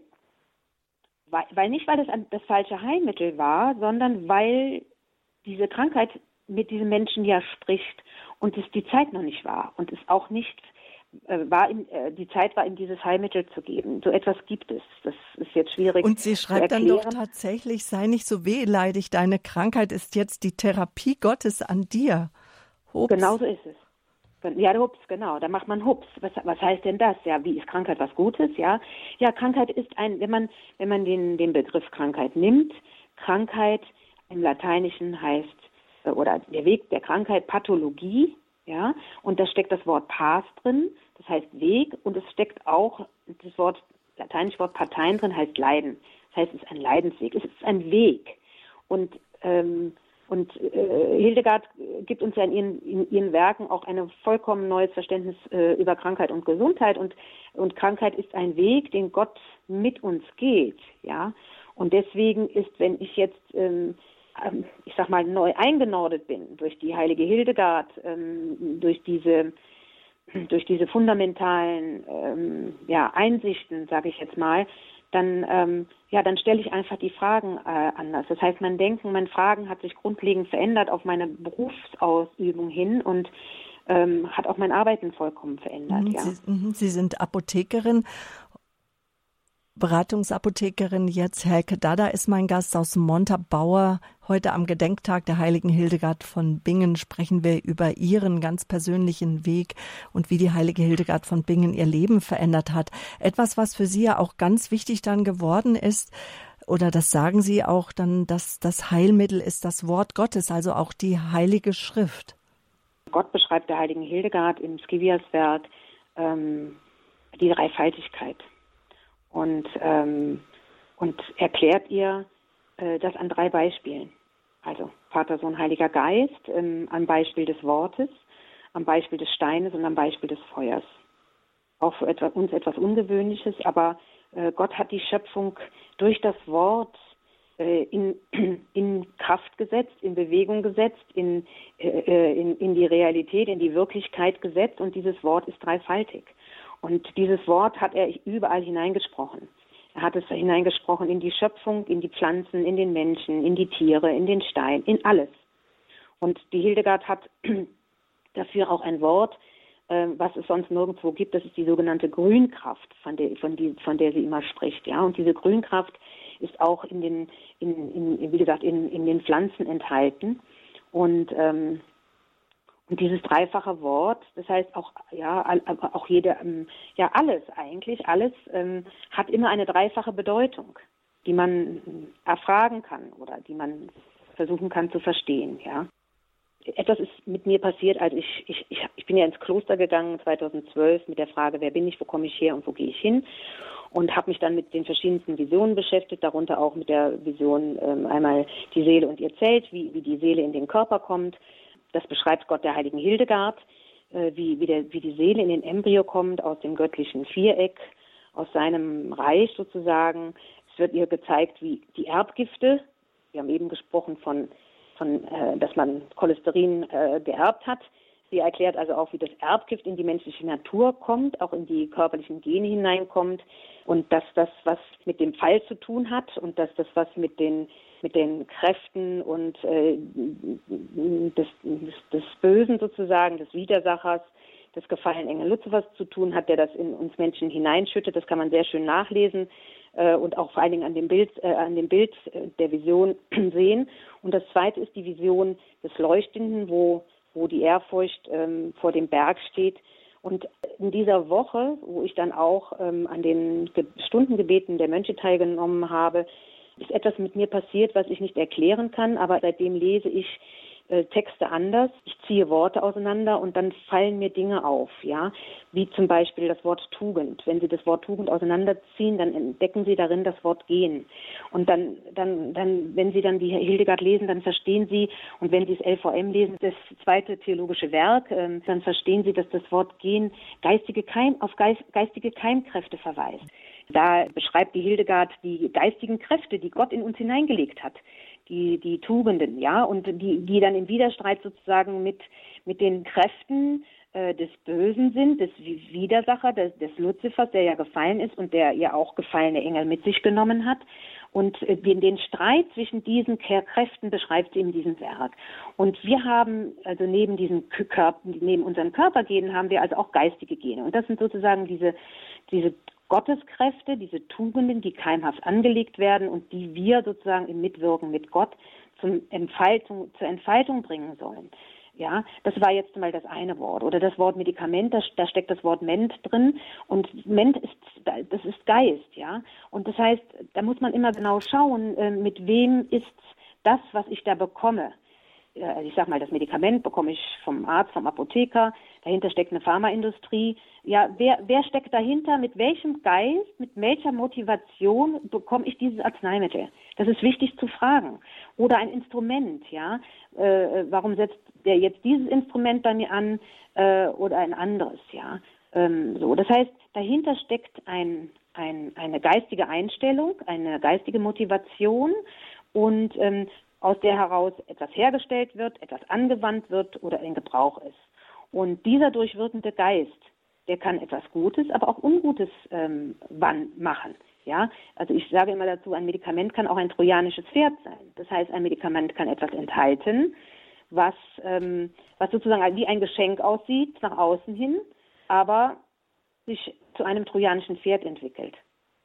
weil, weil nicht, weil das das falsche Heilmittel war, sondern weil diese Krankheit mit diesem Menschen ja spricht und es die Zeit noch nicht war und es auch nicht äh, war ihm, äh, die Zeit war, ihm dieses Heilmittel zu geben. So etwas gibt es. Das ist jetzt schwierig Und sie zu schreibt dann erklären. doch tatsächlich, sei nicht so wehleidig, deine Krankheit ist jetzt die Therapie Gottes an dir. Hups. Genau so ist es. Ja, Hups, genau, da macht man Hups. Was, was heißt denn das? Ja, wie ist Krankheit was Gutes? Ja, ja, Krankheit ist ein, wenn man, wenn man den, den Begriff Krankheit nimmt, Krankheit im Lateinischen heißt, äh, oder der Weg der Krankheit Pathologie, ja, und da steckt das Wort Pas drin, das heißt Weg, und es steckt auch das Wort, lateinische Wort Parteien drin, heißt Leiden. Das heißt, es ist ein Leidensweg, es ist ein Weg. Und, ähm, Und äh, Hildegard gibt uns ja in ihren, in ihren Werken auch ein vollkommen neues Verständnis äh, über Krankheit und Gesundheit. Und, und Krankheit ist ein Weg, den Gott mit uns geht. Ja? Und deswegen ist, wenn ich jetzt, ähm, ich sag mal, neu eingenordet bin durch die heilige Hildegard, ähm, durch diese durch diese fundamentalen ähm, ja, Einsichten, sage ich jetzt mal, dann, ähm, ja, dann stelle ich einfach die Fragen äh, anders. Das heißt, mein Denken, mein Fragen hat sich grundlegend verändert auf meine Berufsausübung hin und ähm, hat auch mein Arbeiten vollkommen verändert. Mhm, ja. Sie, Sie sind Apothekerin, Beratungsapothekerin jetzt. Helke Dada ist mein Gast aus Montabaur. Heute am Gedenktag der heiligen Hildegard von Bingen sprechen wir über ihren ganz persönlichen Weg und wie die heilige Hildegard von Bingen ihr Leben verändert hat. Etwas, was für Sie ja auch ganz wichtig dann geworden ist, oder das sagen Sie auch dann, dass das Heilmittel ist das Wort Gottes, also auch die Heilige Schrift. Gott beschreibt der heiligen Hildegard im Scivias-Werk ähm, die Dreifaltigkeit. Und, ähm, und erklärt ihr äh, das an drei Beispielen. Also Vater, Sohn, Heiliger Geist, ähm, am Beispiel des Wortes, am Beispiel des Steines und am Beispiel des Feuers. Auch für etwa, uns etwas Ungewöhnliches, aber äh, Gott hat die Schöpfung durch das Wort äh, in, in Kraft gesetzt, in Bewegung gesetzt, in, äh, in, in die Realität, in die Wirklichkeit gesetzt, und dieses Wort ist dreifaltig. Und dieses Wort hat er überall hineingesprochen. Er hat es hineingesprochen in die Schöpfung, in die Pflanzen, in den Menschen, in die Tiere, in den Stein, in alles. Und die Hildegard hat dafür auch ein Wort, äh, was es sonst nirgendwo gibt. Das ist die sogenannte Grünkraft, von der, von, die, von der sie immer spricht. Ja? Und diese Grünkraft ist auch in den, in, in, wie gesagt, in, in den Pflanzen enthalten. Und ähm, Und dieses dreifache Wort, das heißt auch, ja, auch jede, ja, alles eigentlich, alles ähm, hat immer eine dreifache Bedeutung, die man erfragen kann oder die man versuchen kann zu verstehen, ja. Etwas ist mit mir passiert, als ich, ich, ich, ich bin ja ins Kloster gegangen zweitausendzwölf mit der Frage, wer bin ich, wo komme ich her und wo gehe ich hin? Und habe mich dann mit den verschiedensten Visionen beschäftigt, darunter auch mit der Vision ähm, einmal die Seele und ihr Zelt, wie, wie die Seele in den Körper kommt. Das beschreibt Gott der heiligen Hildegard, äh, wie, wie, der, wie die Seele in den Embryo kommt, aus dem göttlichen Viereck, aus seinem Reich sozusagen. Es wird ihr gezeigt, wie die Erbgifte, wir haben eben gesprochen von, von äh, dass man Cholesterin äh, geerbt hat. Sie erklärt also auch, wie das Erbgift in die menschliche Natur kommt, auch in die körperlichen Gene hineinkommt, und dass das was mit dem Fall zu tun hat und dass das was mit den mit den Kräften und äh, des, des, des Bösen sozusagen, des Widersachers, des gefallenen Engel Luzifers zu tun hat, der das in uns Menschen hineinschüttet. Das kann man sehr schön nachlesen äh, und auch vor allen Dingen an dem Bild, äh, an dem Bild der Vision sehen. Und das Zweite ist die Vision des Leuchtenden, wo, wo die Ehrfurcht ähm, vor dem Berg steht. Und in dieser Woche, wo ich dann auch ähm, an den Ge- Stundengebeten der Mönche teilgenommen habe, ist etwas mit mir passiert, was ich nicht erklären kann, aber seitdem lese ich äh, Texte anders. Ich ziehe Worte auseinander und dann fallen mir Dinge auf, ja, wie zum Beispiel das Wort Tugend. Wenn Sie das Wort Tugend auseinanderziehen, dann entdecken Sie darin das Wort Gehen. Und dann, dann, dann, wenn Sie dann die Hildegard lesen, dann verstehen Sie, und wenn Sie das L V M lesen, das zweite theologische Werk, äh, dann verstehen Sie, dass das Wort Gehen geistige Keim, auf geist, geistige Keimkräfte verweist. Da beschreibt die Hildegard die geistigen Kräfte, die Gott in uns hineingelegt hat, die, die Tugenden, ja, und die, die dann im Widerstreit sozusagen mit, mit den Kräften äh, des Bösen sind, des Widersacher, des, des Luzifers, der ja gefallen ist und der ja auch gefallene Engel mit sich genommen hat. Und den, den Streit zwischen diesen Kräften beschreibt sie in diesem Werk. Und wir haben, also neben diesen Körper, neben unseren Körpergenen haben wir also auch geistige Gene. Und das sind sozusagen diese, diese Gotteskräfte, diese Tugenden, die keimhaft angelegt werden und die wir sozusagen im Mitwirken mit Gott zum Entfaltung, zur Entfaltung bringen sollen. Ja, das war jetzt mal das eine Wort. Oder das Wort Medikament, da, da steckt das Wort Ment drin. Und Ment ist, das ist Geist, ja. Und das heißt, da muss man immer genau schauen, mit wem ist das, was ich da bekomme. Also ich sag mal, das Medikament bekomme ich vom Arzt, vom Apotheker. Dahinter steckt eine Pharmaindustrie. Ja, wer, wer steckt dahinter? Mit welchem Geist, mit welcher Motivation bekomme ich dieses Arzneimittel? Das ist wichtig zu fragen. Oder ein Instrument, ja. Äh, warum setzt der jetzt dieses Instrument bei mir an äh, oder ein anderes, ja. Ähm, so, das heißt, dahinter steckt ein, ein, eine geistige Einstellung, eine geistige Motivation und ähm, aus der heraus etwas hergestellt wird, etwas angewandt wird oder in Gebrauch ist. Und dieser durchwirkende Geist, der kann etwas Gutes, aber auch Ungutes ähm, machen. Ja, also ich sage immer dazu, ein Medikament kann auch ein trojanisches Pferd sein. Das heißt, ein Medikament kann etwas enthalten, was, ähm, was sozusagen wie ein Geschenk aussieht, nach außen hin, aber sich zu einem trojanischen Pferd entwickelt.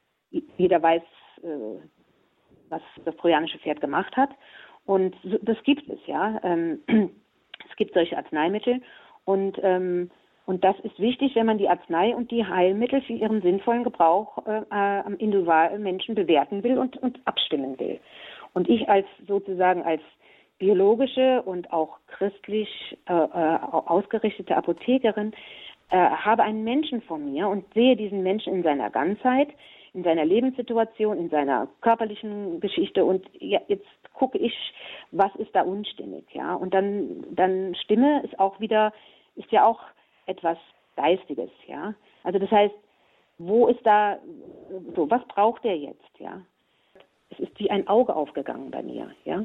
Jeder weiß, äh, was das trojanische Pferd gemacht hat. Und das gibt es, ja. Ähm, es gibt solche Arzneimittel und, ähm, und das ist wichtig, wenn man die Arznei und die Heilmittel für ihren sinnvollen Gebrauch äh, am individuellen Menschen bewerten will und, und abstimmen will. Und ich als sozusagen als biologische und auch christlich äh, äh, ausgerichtete Apothekerin äh, habe einen Menschen vor mir und sehe diesen Menschen in seiner Ganzheit, in seiner Lebenssituation, in seiner körperlichen Geschichte und ja, jetzt gucke ich, was ist da unstimmig, ja, und dann, dann Stimme ist auch wieder, ist ja auch etwas Geistiges, ja, also das heißt, wo ist da, so, was braucht der jetzt, ja, es ist wie ein Auge aufgegangen bei mir, ja,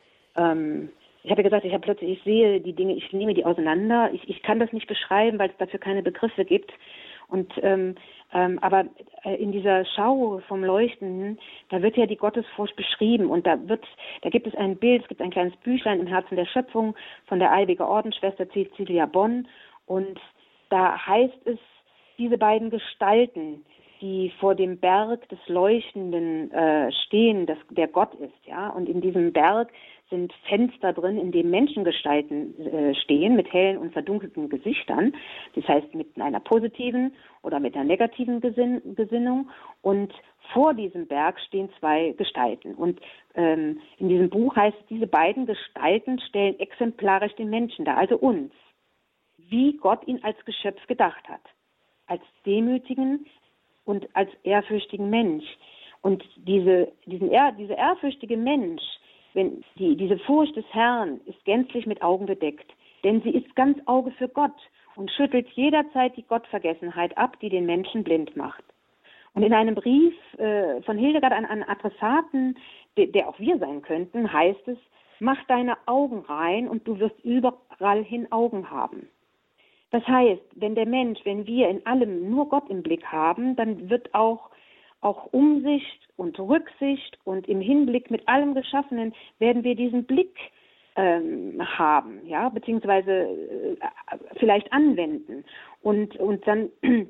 ähm, ich habe ja gesagt, ich habe plötzlich, ich sehe die Dinge, ich nehme die auseinander, ich, ich kann das nicht beschreiben, weil es dafür keine Begriffe gibt. Und ähm, ähm, aber äh, in dieser Schau vom Leuchten, da wird ja die Gottesfurcht beschrieben und da wird, da gibt es ein Bild, es gibt ein kleines Büchlein im Herzen der Schöpfung von der Eibiger Ordensschwester Cecilia Bonn und da heißt es, diese beiden Gestalten, die vor dem Berg des Leuchtenden äh, stehen, das, der Gott ist, ja, und in diesem Berg sind Fenster drin, in denen Menschengestalten äh, stehen, mit hellen und verdunkelten Gesichtern, das heißt mit einer positiven oder mit einer negativen Gesinn- Gesinnung und vor diesem Berg stehen zwei Gestalten und ähm, in diesem Buch heißt es, diese beiden Gestalten stellen exemplarisch den Menschen dar, also uns, wie Gott ihn als Geschöpf gedacht hat, als demütigen und als ehrfürchtigen Mensch. Und diese, diesen ehr, dieser ehrfürchtige Mensch, wenn die, diese Furcht des Herrn ist gänzlich mit Augen bedeckt, denn sie ist ganz Auge für Gott und schüttelt jederzeit die Gottvergessenheit ab, die den Menschen blind macht. Und in einem Brief äh, von Hildegard an einen Adressaten, der, der auch wir sein könnten, heißt es, mach deine Augen rein und du wirst überall hin Augen haben. Das heißt, wenn der Mensch, wenn wir in allem nur Gott im Blick haben, dann wird auch, auch Umsicht und Rücksicht und im Hinblick mit allem Geschaffenen werden wir diesen Blick ähm, haben, ja, beziehungsweise äh, vielleicht anwenden. Und, und dann,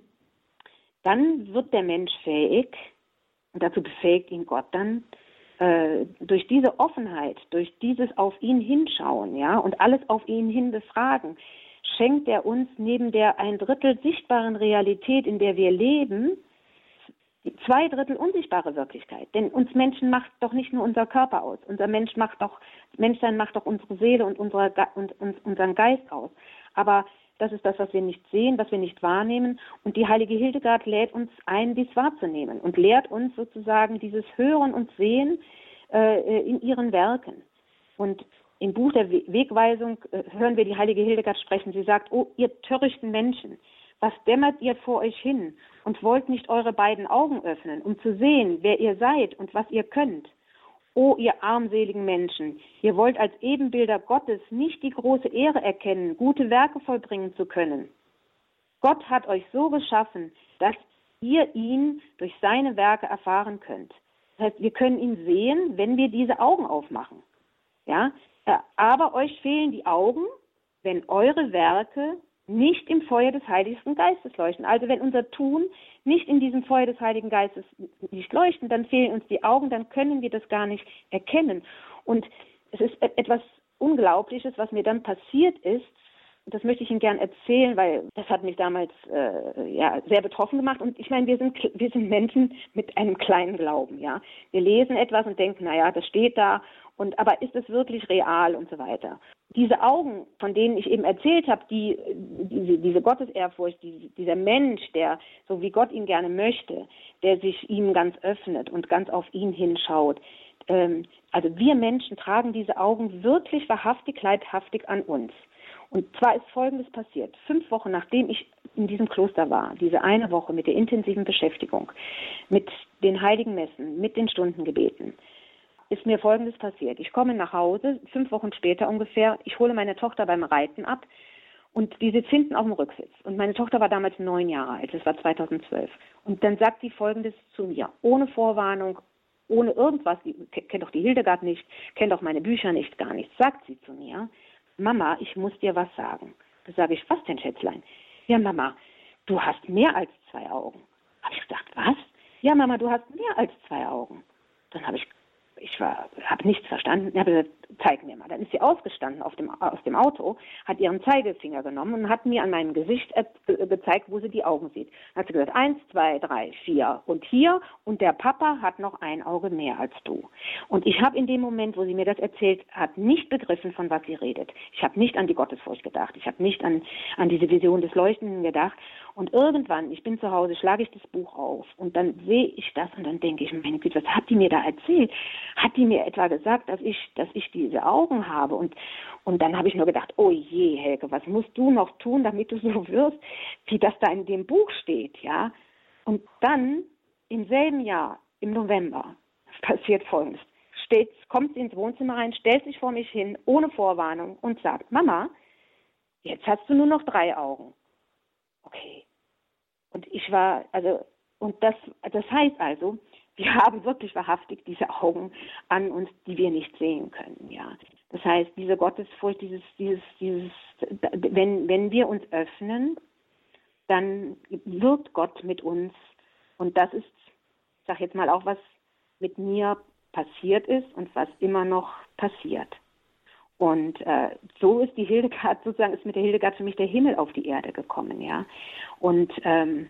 dann wird der Mensch fähig, und dazu befähigt ihn Gott dann, äh, durch diese Offenheit, durch dieses auf ihn hinschauen, ja, und alles auf ihn hin befragen, schenkt er uns neben der ein Drittel sichtbaren Realität, in der wir leben, zwei Drittel unsichtbare Wirklichkeit. Denn uns Menschen macht doch nicht nur unser Körper aus. Unser Mensch macht doch, Menschsein macht doch unsere Seele und, unsere, und, und unseren Geist aus. Aber das ist das, was wir nicht sehen, was wir nicht wahrnehmen. Und die heilige Hildegard lädt uns ein, dies wahrzunehmen und lehrt uns sozusagen dieses Hören und Sehen äh, in ihren Werken. Und im Buch der Wegweisung äh, hören wir die heilige Hildegard sprechen. Sie sagt, oh, ihr törichten Menschen, was dämmert ihr vor euch hin und wollt nicht eure beiden Augen öffnen, um zu sehen, wer ihr seid und was ihr könnt? O ihr armseligen Menschen, ihr wollt als Ebenbilder Gottes nicht die große Ehre erkennen, gute Werke vollbringen zu können. Gott hat euch so geschaffen, dass ihr ihn durch seine Werke erfahren könnt. Das heißt, wir können ihn sehen, wenn wir diese Augen aufmachen. Ja? Aber euch fehlen die Augen, wenn eure Werke nicht im Feuer des Heiligen Geistes leuchten. Also wenn unser Tun nicht in diesem Feuer des Heiligen Geistes nicht leuchten, dann fehlen uns die Augen, dann können wir das gar nicht erkennen. Und es ist etwas Unglaubliches, was mir dann passiert ist. Und das möchte ich Ihnen gern erzählen, weil das hat mich damals äh, ja, sehr betroffen gemacht. Und ich meine, wir sind, wir sind Menschen mit einem kleinen Glauben. Ja, wir lesen etwas und denken, naja, das steht da. Und, aber ist es wirklich real und so weiter? Diese Augen, von denen ich eben erzählt habe, die, diese, diese Gottesehrfurcht, die, dieser Mensch, der, so wie Gott ihn gerne möchte, der sich ihm ganz öffnet und ganz auf ihn hinschaut. Ähm, also wir Menschen tragen diese Augen wirklich wahrhaftig, leibhaftig an uns. Und zwar ist Folgendes passiert. Fünf Wochen nachdem ich in diesem Kloster war, diese eine Woche mit der intensiven Beschäftigung, mit den heiligen Messen, mit den Stundengebeten, ist mir Folgendes passiert. Ich komme nach Hause, fünf Wochen später ungefähr, ich hole meine Tochter beim Reiten ab und die sitzt hinten auf dem Rücksitz. Und meine Tochter war damals neun Jahre alt, das war zweitausendzwölf. Und dann sagt sie Folgendes zu mir, ohne Vorwarnung, ohne irgendwas, die kennt doch die Hildegard nicht, kennt doch meine Bücher nicht, gar nichts, sagt sie zu mir, Mama, ich muss dir was sagen. Da sage ich, was denn, Schätzlein? Ja, Mama, du hast mehr als zwei Augen. Habe ich gesagt, was? Ja, Mama, du hast mehr als zwei Augen. Dann habe ich Ich war, habe nichts verstanden. Ich habe gesagt, zeig mir mal. Dann ist sie ausgestanden auf dem, aus dem Auto, hat ihren Zeigefinger genommen und hat mir an meinem Gesicht äh, gezeigt, wo sie die Augen sieht. Dann hat sie gesagt, eins, zwei, drei, vier und hier und der Papa hat noch ein Auge mehr als du. Und ich habe in dem Moment, wo sie mir das erzählt hat, nicht begriffen, von was sie redet. Ich habe nicht an die Gottesfurcht gedacht. Ich habe nicht an, an diese Vision des Leuchtenden gedacht. Und irgendwann, ich bin zu Hause, schlage ich das Buch auf und dann sehe ich das und dann denke ich, meine Güte, was hat die mir da erzählt? Hat die mir etwa gesagt, dass ich, dass ich diese Augen habe? Und, und dann habe ich nur gedacht, oh je, Helke, was musst du noch tun, damit du so wirst, wie das da in dem Buch steht, ja? Und dann, im selben Jahr, im November, passiert Folgendes. Steht, kommt sie ins Wohnzimmer rein, stellt sich vor mich hin, ohne Vorwarnung und sagt, Mama, jetzt hast du nur noch drei Augen. Okay. Und ich war, also, und das, das heißt also, wir haben wirklich wahrhaftig diese Augen an uns, die wir nicht sehen können, ja. Das heißt, diese Gottesfurcht, dieses, dieses, dieses, wenn, wenn wir uns öffnen, dann wirkt Gott mit uns. Und das ist, ich sag jetzt mal auch, was mit mir passiert ist und was immer noch passiert. Und äh, so ist die Hildegard, sozusagen ist mit der Hildegard für mich der Himmel auf die Erde gekommen, ja. Und, ähm,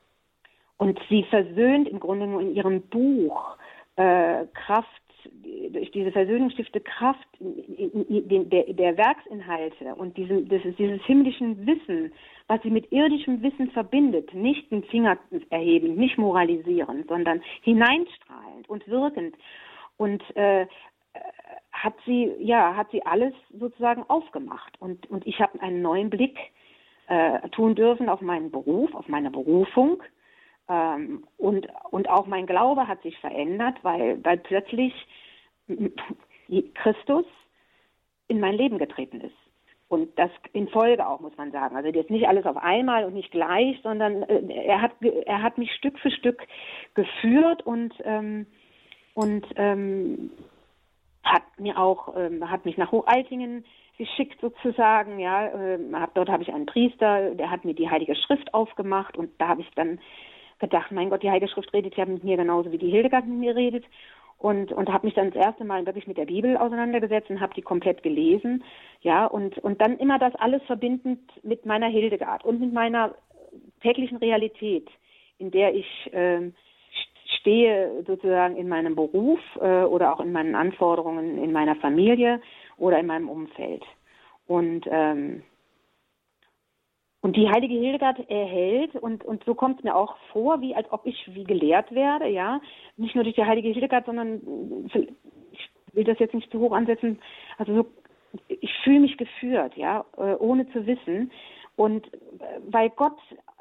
und sie versöhnt im Grunde nur in ihrem Buch äh, Kraft, durch diese Versöhnungsstifte Kraft in, in, in, der, der Werksinhalte und diesem, dieses, dieses himmlischen Wissen, was sie mit irdischem Wissen verbindet, nicht den Finger erheben, nicht moralisierend, sondern hineinstrahlend und wirkend. Und äh, hat sie, ja, hat sie alles sozusagen aufgemacht. Und, und ich habe einen neuen Blick äh, tun dürfen auf meinen Beruf, auf meine Berufung. Ähm, und, und auch mein Glaube hat sich verändert, weil, weil plötzlich Christus in mein Leben getreten ist. Und das in Folge auch, muss man sagen. Also jetzt nicht alles auf einmal und nicht gleich, sondern äh, er hat er hat mich Stück für Stück geführt und ähm, und ähm, hat mir auch ähm, hat mich nach Hochaltingen geschickt sozusagen. Ja, ähm, hab, dort habe ich einen Priester, der hat mir die Heilige Schrift aufgemacht und da habe ich dann gedacht, mein Gott, die Heilige Schrift redet ja mit mir genauso wie die Hildegard mit mir redet. Und, und habe mich dann das erste Mal wirklich mit der Bibel auseinandergesetzt und habe die komplett gelesen, ja, und, und dann immer das alles verbindend mit meiner Hildegard und mit meiner täglichen Realität, in der ich äh, stehe sozusagen in meinem Beruf äh, oder auch in meinen Anforderungen in meiner Familie oder in meinem Umfeld. Und ähm, Und die heilige Hildegard erhält, und, und so kommt es mir auch vor, wie als ob ich wie gelehrt werde, ja, nicht nur durch die heilige Hildegard, sondern ich will das jetzt nicht zu hoch ansetzen, also so, ich fühle mich geführt, ja, ohne zu wissen, und weil Gott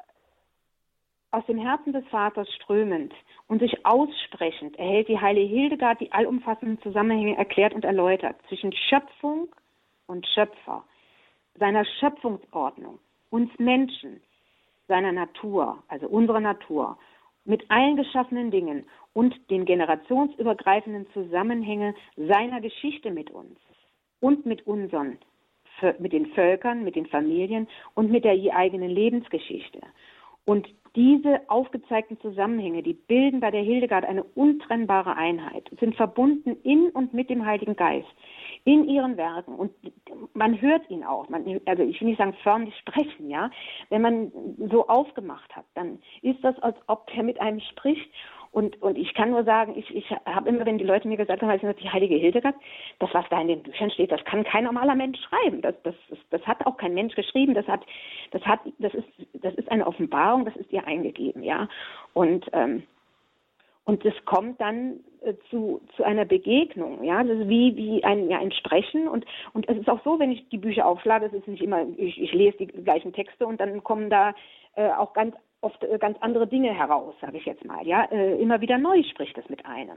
aus dem Herzen des Vaters strömend und sich aussprechend erhält die heilige Hildegard die allumfassenden Zusammenhänge erklärt und erläutert zwischen Schöpfung und Schöpfer, seiner Schöpfungsordnung, uns Menschen, seiner Natur, also unserer Natur, mit allen geschaffenen Dingen und den generationsübergreifenden Zusammenhängen seiner Geschichte mit uns und mit unseren, mit den Völkern, mit den Familien und mit der eigenen Lebensgeschichte. Und diese aufgezeigten Zusammenhänge, die bilden bei der Hildegard eine untrennbare Einheit, sind verbunden in und mit dem Heiligen Geist, in ihren Werken. Und man hört ihn auch, man, also ich will nicht sagen förmlich sprechen, ja. Wenn man so aufgemacht hat, dann ist das, als ob er mit einem spricht. Und, und ich kann nur sagen, ich, ich habe immer, wenn die Leute mir gesagt haben, das ist die heilige Hildegard, das, was da in den Büchern steht, das kann kein normaler Mensch schreiben. Das, das, das, das hat auch kein Mensch geschrieben. Das hat, das hat, das ist, das ist eine Offenbarung. Das ist ihr eingegeben, ja. Und ähm, und es kommt dann äh, zu zu einer Begegnung, ja. Das ist wie wie ein ja ein Sprechen. Und und es ist auch so, wenn ich die Bücher aufschlage, es ist nicht immer, ich, ich lese die gleichen Texte und dann kommen da äh, auch ganz oft äh, ganz andere Dinge heraus, sage ich jetzt mal, ja, äh, immer wieder neu spricht es mit einem.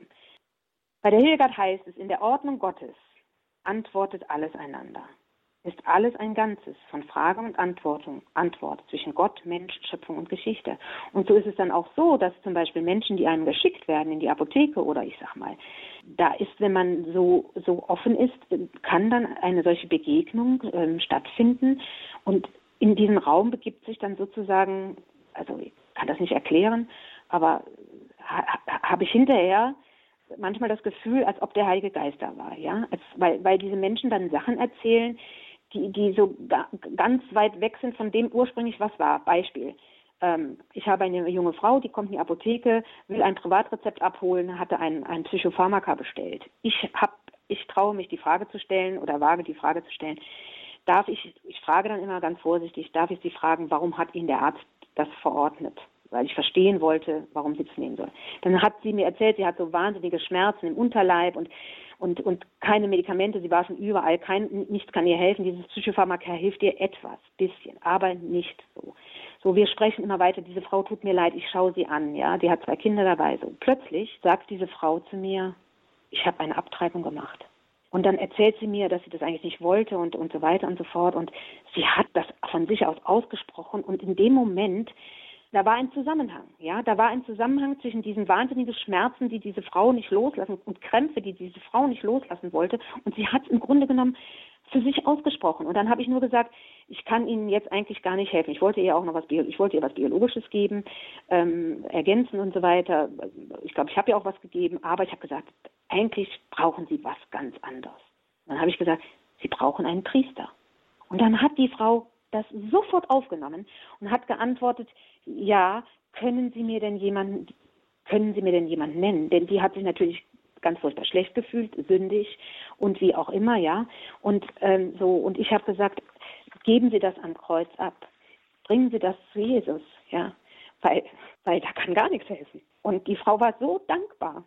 Bei der Hildegard heißt es, in der Ordnung Gottes antwortet alles einander. Ist alles ein Ganzes von Frage und Antwort, Antwort zwischen Gott, Mensch, Schöpfung und Geschichte. Und so ist es dann auch so, dass zum Beispiel Menschen, die einem geschickt werden in die Apotheke oder ich sag mal, da ist, wenn man so, so offen ist, kann dann eine solche Begegnung ähm, stattfinden. Und in diesem Raum begibt sich dann sozusagen, also ich kann das nicht erklären, aber ha, habe ich hinterher manchmal das Gefühl, als ob der Heilige Geist da war, ja, als, weil, weil diese Menschen dann Sachen erzählen, die, die so ga, ganz weit weg sind von dem ursprünglich, was war. Beispiel, ähm, ich habe eine junge Frau, die kommt in die Apotheke, will ein Privatrezept abholen, hatte ein, ein Psychopharmaka bestellt. Ich hab, ich traue mich, die Frage zu stellen oder wage die Frage zu stellen, darf ich, ich frage dann immer ganz vorsichtig, darf ich Sie fragen, warum hat Ihnen der Arzt das verordnet? Weil ich verstehen wollte, warum sie es nehmen soll. Dann hat sie mir erzählt, sie hat so wahnsinnige Schmerzen im Unterleib und, und, und keine Medikamente, sie war schon überall, kein, nichts kann ihr helfen. Dieses Psychopharmaka hilft ihr etwas, bisschen, aber nicht so. So, wir sprechen immer weiter, diese Frau tut mir leid, ich schaue sie an, ja, die hat zwei Kinder dabei. So, plötzlich sagt diese Frau zu mir, ich habe eine Abtreibung gemacht. Und dann erzählt sie mir, dass sie das eigentlich nicht wollte und, und so weiter und so fort. Und sie hat das von sich aus ausgesprochen und in dem Moment, da war ein Zusammenhang, ja, da war ein Zusammenhang zwischen diesen wahnsinnigen Schmerzen, die diese Frau nicht loslassen und Krämpfe, die diese Frau nicht loslassen wollte. Und sie hat es im Grunde genommen für sich ausgesprochen. Und dann habe ich nur gesagt, ich kann Ihnen jetzt eigentlich gar nicht helfen. Ich wollte ihr auch noch was, ich wollte ihr was Biologisches geben, ähm, ergänzen und so weiter. Ich glaube, ich habe ihr auch was gegeben, aber ich habe gesagt, eigentlich brauchen Sie was ganz anderes. Und dann habe ich gesagt, Sie brauchen einen Priester. Und dann hat die Frau das sofort aufgenommen und hat geantwortet, ja, können Sie mir denn jemanden, können Sie mir denn jemanden nennen? Denn die hat sich natürlich ganz furchtbar schlecht gefühlt, sündig und wie auch immer, ja. Und ähm, so, und ich habe gesagt, geben Sie das am Kreuz ab, bringen Sie das zu Jesus, ja, weil, weil da kann gar nichts helfen. Und die Frau war so dankbar.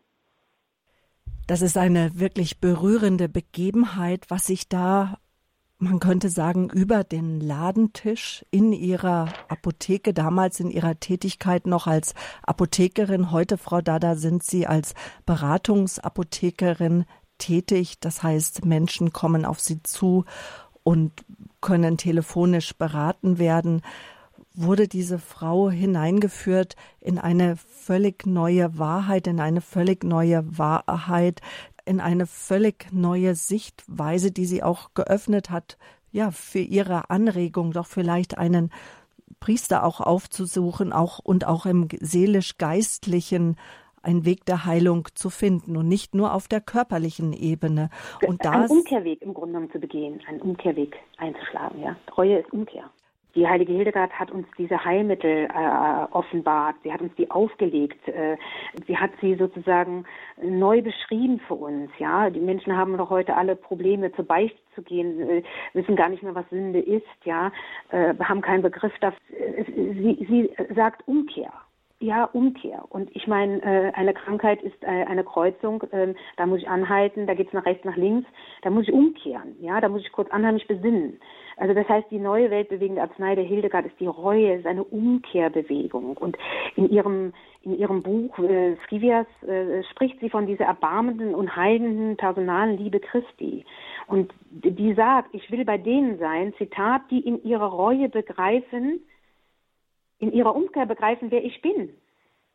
Das ist eine wirklich berührende Begebenheit, was sich da, man könnte sagen, über den Ladentisch in ihrer Apotheke, damals in ihrer Tätigkeit noch als Apothekerin, heute, Frau Dada, sind Sie als Beratungsapothekerin tätig. Das heißt, Menschen kommen auf Sie zu und können telefonisch beraten werden. Wurde diese Frau hineingeführt in eine völlig neue Wahrheit, in eine völlig neue Wahrheit, in eine völlig neue Sichtweise, die sie auch geöffnet hat, ja, für ihre Anregung, doch vielleicht einen Priester auch aufzusuchen, auch und auch im seelisch-geistlichen einen Weg der Heilung zu finden und nicht nur auf der körperlichen Ebene. Und einen Umkehrweg im Grunde genommen zu begehen, einen Umkehrweg einzuschlagen, ja. Treue ist Umkehr. Die heilige Hildegard hat uns diese Heilmittel äh, offenbart, sie hat uns die aufgelegt, äh, sie hat sie sozusagen neu beschrieben für uns. Ja, die Menschen haben doch heute alle Probleme, zur Beichte zu gehen, äh, wissen gar nicht mehr, was Sünde ist, ja, äh, haben keinen Begriff dafür. Sie, sie sagt Umkehr. Ja, Umkehr. Und ich meine, äh, eine Krankheit ist äh, eine Kreuzung, äh, da muss ich anhalten, da geht's nach rechts, nach links, da muss ich umkehren, ja, da muss ich kurz anhalten, mich besinnen. Also das heißt, die neue weltbewegende Arznei der Hildegard ist die Reue, ist eine Umkehrbewegung. Und in ihrem in ihrem Buch äh, Scivias äh, spricht sie von dieser erbarmenden und heilenden personalen Liebe Christi. Und die sagt, ich will bei denen sein, Zitat, die in ihrer Reue begreifen, in ihrer Umkehr begreifen, wer ich bin.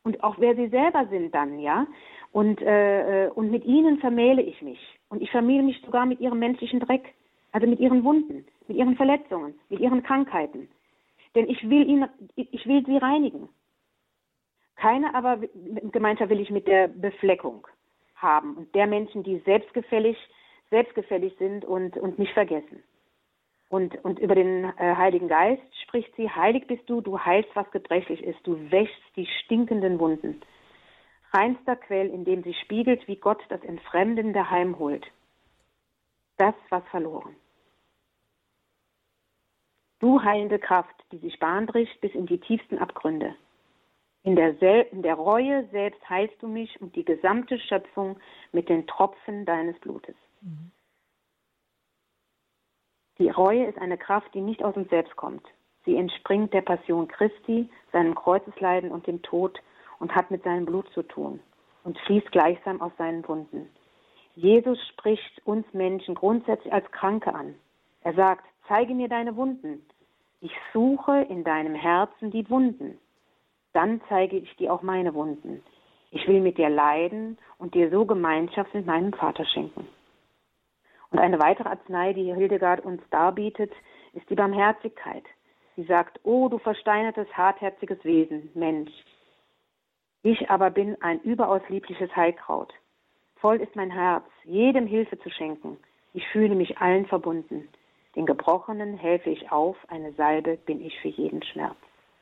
und auch wer sie selber sind dann, ja. Und, äh, und mit ihnen vermähle ich mich. Und ich vermähle mich sogar mit ihrem menschlichen Dreck, also mit ihren Wunden, mit ihren Verletzungen, mit ihren Krankheiten. Denn ich will ihn, ich will sie reinigen. Keine aber Gemeinschaft will ich mit der Befleckung haben und der Menschen, die selbstgefällig, selbstgefällig sind und, und mich vergessen. Und, und über den äh, Heiligen Geist spricht sie: Heilig bist du, du heilst, was gebrechlich ist, du wäschst die stinkenden Wunden. Reinster Quell, in dem sie spiegelt, wie Gott das Entfremdende heimholt. Das, was verloren. Du heilende Kraft, die sich Bahn bricht bis in die tiefsten Abgründe. In der, Sel- in der Reue selbst heilst du mich und die gesamte Schöpfung mit den Tropfen deines Blutes. Mhm. Die Reue ist eine Kraft, die nicht aus uns selbst kommt. Sie entspringt der Passion Christi, seinem Kreuzesleiden und dem Tod und hat mit seinem Blut zu tun und fließt gleichsam aus seinen Wunden. Jesus spricht uns Menschen grundsätzlich als Kranke an. Er sagt: Zeige mir deine Wunden. Ich suche in deinem Herzen die Wunden. Dann zeige ich dir auch meine Wunden. Ich will mit dir leiden und dir so Gemeinschaft mit meinem Vater schenken. Und eine weitere Arznei, die Hildegard uns darbietet, ist die Barmherzigkeit. Sie sagt: O du versteinertes, hartherziges Wesen, Mensch. Ich aber bin ein überaus liebliches Heilkraut. Voll ist mein Herz, jedem Hilfe zu schenken. Ich fühle mich allen verbunden. Den Gebrochenen helfe ich auf, eine Salbe bin ich für jeden Schmerz.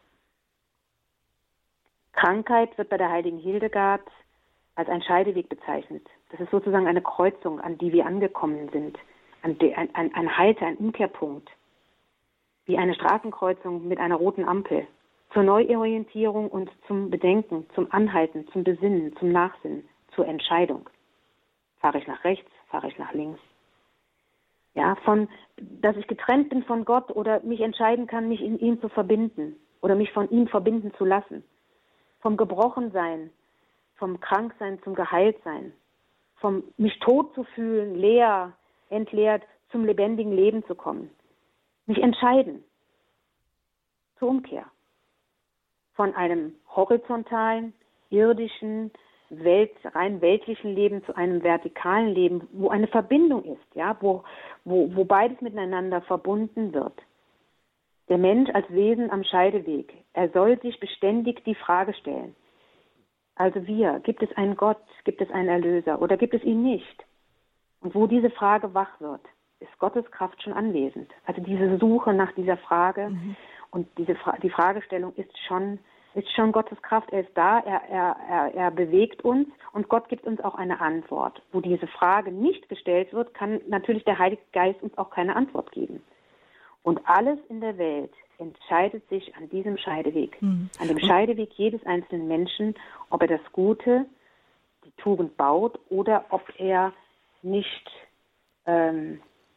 Krankheit wird bei der heiligen Hildegard als ein Scheideweg bezeichnet. Das ist sozusagen eine Kreuzung, an die wir angekommen sind, an de, ein, ein, ein Halt, ein Umkehrpunkt, wie eine Straßenkreuzung mit einer roten Ampel, zur Neuorientierung und zum Bedenken, zum Anhalten, zum Besinnen, zum Nachsinnen, zur Entscheidung. Fahre ich nach rechts, fahre ich nach links? Ja, von, dass ich getrennt bin von Gott oder mich entscheiden kann, mich in ihm zu verbinden oder mich von ihm verbinden zu lassen. Vom Gebrochensein, vom Kranksein zum Geheiltsein, vom mich tot zu fühlen, leer, entleert, zum lebendigen Leben zu kommen. Mich entscheiden zur Umkehr. Von einem horizontalen, irdischen, Welt, rein weltlichen Leben zu einem vertikalen Leben, wo eine Verbindung ist, ja, wo, wo, wo beides miteinander verbunden wird. Der Mensch als Wesen am Scheideweg, er soll sich beständig die Frage stellen. Also wir, gibt es einen Gott, gibt es einen Erlöser oder gibt es ihn nicht? Und wo diese Frage wach wird, ist Gottes Kraft schon anwesend. Also diese Suche nach dieser Frage mhm. und diese Fra- die Fragestellung ist schon ist schon Gottes Kraft, er ist da, er, er, er, er bewegt uns und Gott gibt uns auch eine Antwort. Wo diese Frage nicht gestellt wird, kann natürlich der Heilige Geist uns auch keine Antwort geben. Und alles in der Welt entscheidet sich an diesem Scheideweg, mhm. an dem Scheideweg jedes einzelnen Menschen, ob er das Gute, die Tugend baut oder ob er nicht, ähm,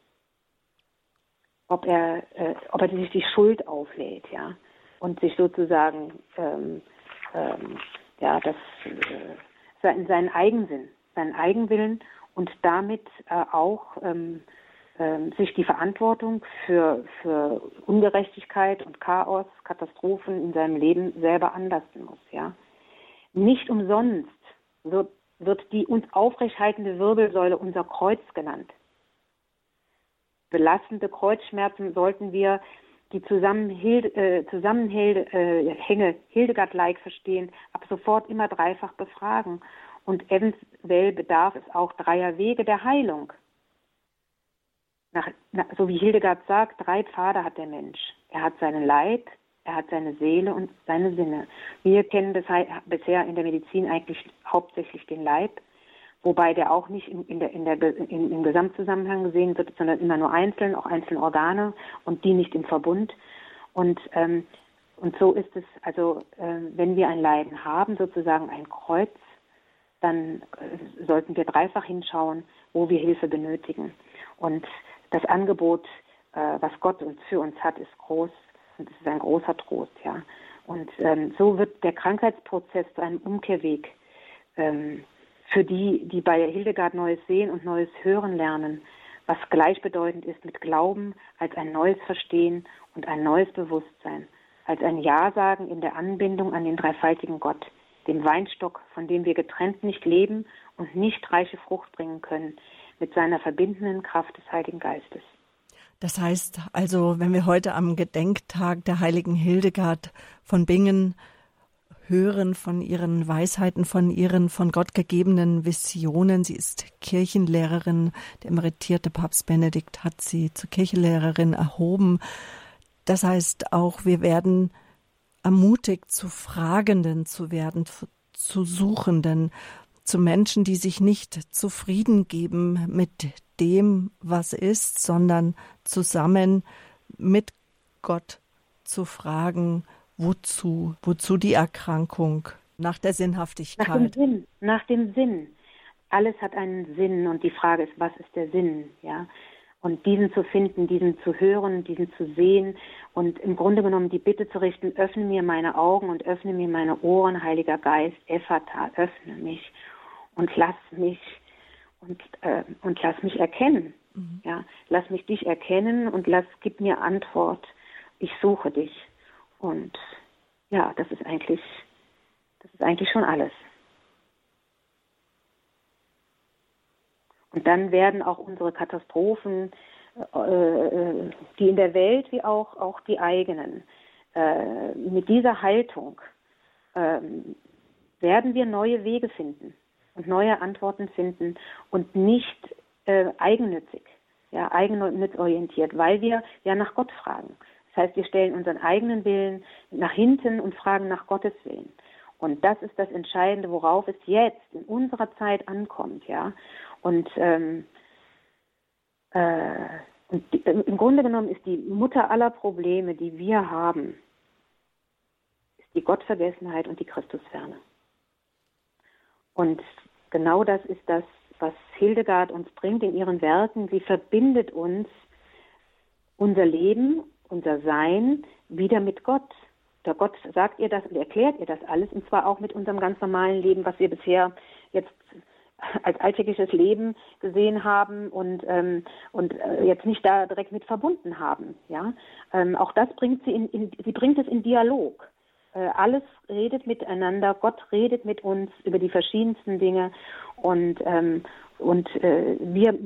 ob er, äh, ob er sich die Schuld auflädt, ja. Und sich sozusagen ähm, ähm, ja, das, äh, seinen Eigensinn, seinen Eigenwillen und damit äh, auch ähm, äh, sich die Verantwortung für, für Ungerechtigkeit und Chaos, Katastrophen in seinem Leben selber anlasten muss. Ja? Nicht umsonst wird, wird die uns aufrechthaltende Wirbelsäule unser Kreuz genannt. Belastende Kreuzschmerzen sollten wir die Zusammenhänge äh, Zusammenhänge Hildegard-like verstehen, ab sofort immer dreifach befragen. Und eventuell bedarf es auch dreier Wege der Heilung. Nach, na, so wie Hildegard sagt, drei Pfade hat der Mensch. Er hat seinen Leib, er hat seine Seele und seine Sinne. Wir kennen das bisher in der Medizin eigentlich hauptsächlich den Leib, wobei der auch nicht in, in der, in der, in, im Gesamtzusammenhang gesehen wird, sondern immer nur einzeln, auch einzelne Organe und die nicht im Verbund. Und, ähm, und so ist es, also äh, wenn wir ein Leiden haben, sozusagen ein Kreuz, dann äh, sollten wir dreifach hinschauen, wo wir Hilfe benötigen. Und das Angebot, äh, was Gott uns für uns hat, ist groß und es ist ein großer Trost. Ja. Und ähm, so wird der Krankheitsprozess zu einem Umkehrweg, ähm, für die, die bei Hildegard Neues sehen und Neues hören lernen, was gleichbedeutend ist mit Glauben als ein neues Verstehen und ein neues Bewusstsein, als ein Ja sagen in der Anbindung an den dreifaltigen Gott, dem Weinstock, von dem wir getrennt nicht leben und nicht reiche Frucht bringen können, mit seiner verbindenden Kraft des Heiligen Geistes. Das heißt also, wenn wir heute am Gedenktag der heiligen Hildegard von Bingen hören von ihren Weisheiten, von ihren von Gott gegebenen Visionen. Sie ist Kirchenlehrerin. Der emeritierte Papst Benedikt hat sie zur Kirchenlehrerin erhoben. Das heißt auch, wir werden ermutigt, zu Fragenden zu werden, zu Suchenden, zu Menschen, die sich nicht zufrieden geben mit dem, was ist, sondern zusammen mit Gott zu fragen, wozu, wozu die Erkrankung, nach der Sinnhaftigkeit. Nach dem Sinn, nach dem Sinn. Alles hat einen Sinn und die Frage ist, was ist der Sinn, ja? Und diesen zu finden, diesen zu hören, diesen zu sehen und im Grunde genommen die Bitte zu richten, öffne mir meine Augen und öffne mir meine Ohren, Heiliger Geist, Ephata, öffne mich und lass mich und, äh, und lass mich erkennen. Mhm. Ja, lass mich dich erkennen und lass, gib mir Antwort. Ich suche dich. Und ja, das ist eigentlich, das ist eigentlich schon alles. Und dann werden auch unsere Katastrophen, äh, die in der Welt wie auch, auch die eigenen, äh, mit dieser Haltung äh, werden wir neue Wege finden und neue Antworten finden und nicht äh, eigennützig, ja, eigennützorientiert, weil wir ja nach Gott fragen. Das heißt, wir stellen unseren eigenen Willen nach hinten und fragen nach Gottes Willen. Und das ist das Entscheidende, worauf es jetzt in unserer Zeit ankommt, ja. Und, ähm, äh, und die, im Grunde genommen ist die Mutter aller Probleme, die wir haben, ist die Gottvergessenheit und die Christusferne. Und genau das ist das, was Hildegard uns bringt in ihren Werken. Sie verbindet uns unser Leben, unser Sein wieder mit Gott. Der Gott sagt ihr das und erklärt ihr das alles, und zwar auch mit unserem ganz normalen Leben, was wir bisher jetzt als alltägliches Leben gesehen haben und ähm, und äh, jetzt nicht da direkt mit verbunden haben. Ja, ähm, auch das bringt sie in, in sie bringt es in Dialog. Äh, alles redet miteinander. Gott redet mit uns über die verschiedensten Dinge und ähm, und äh, wir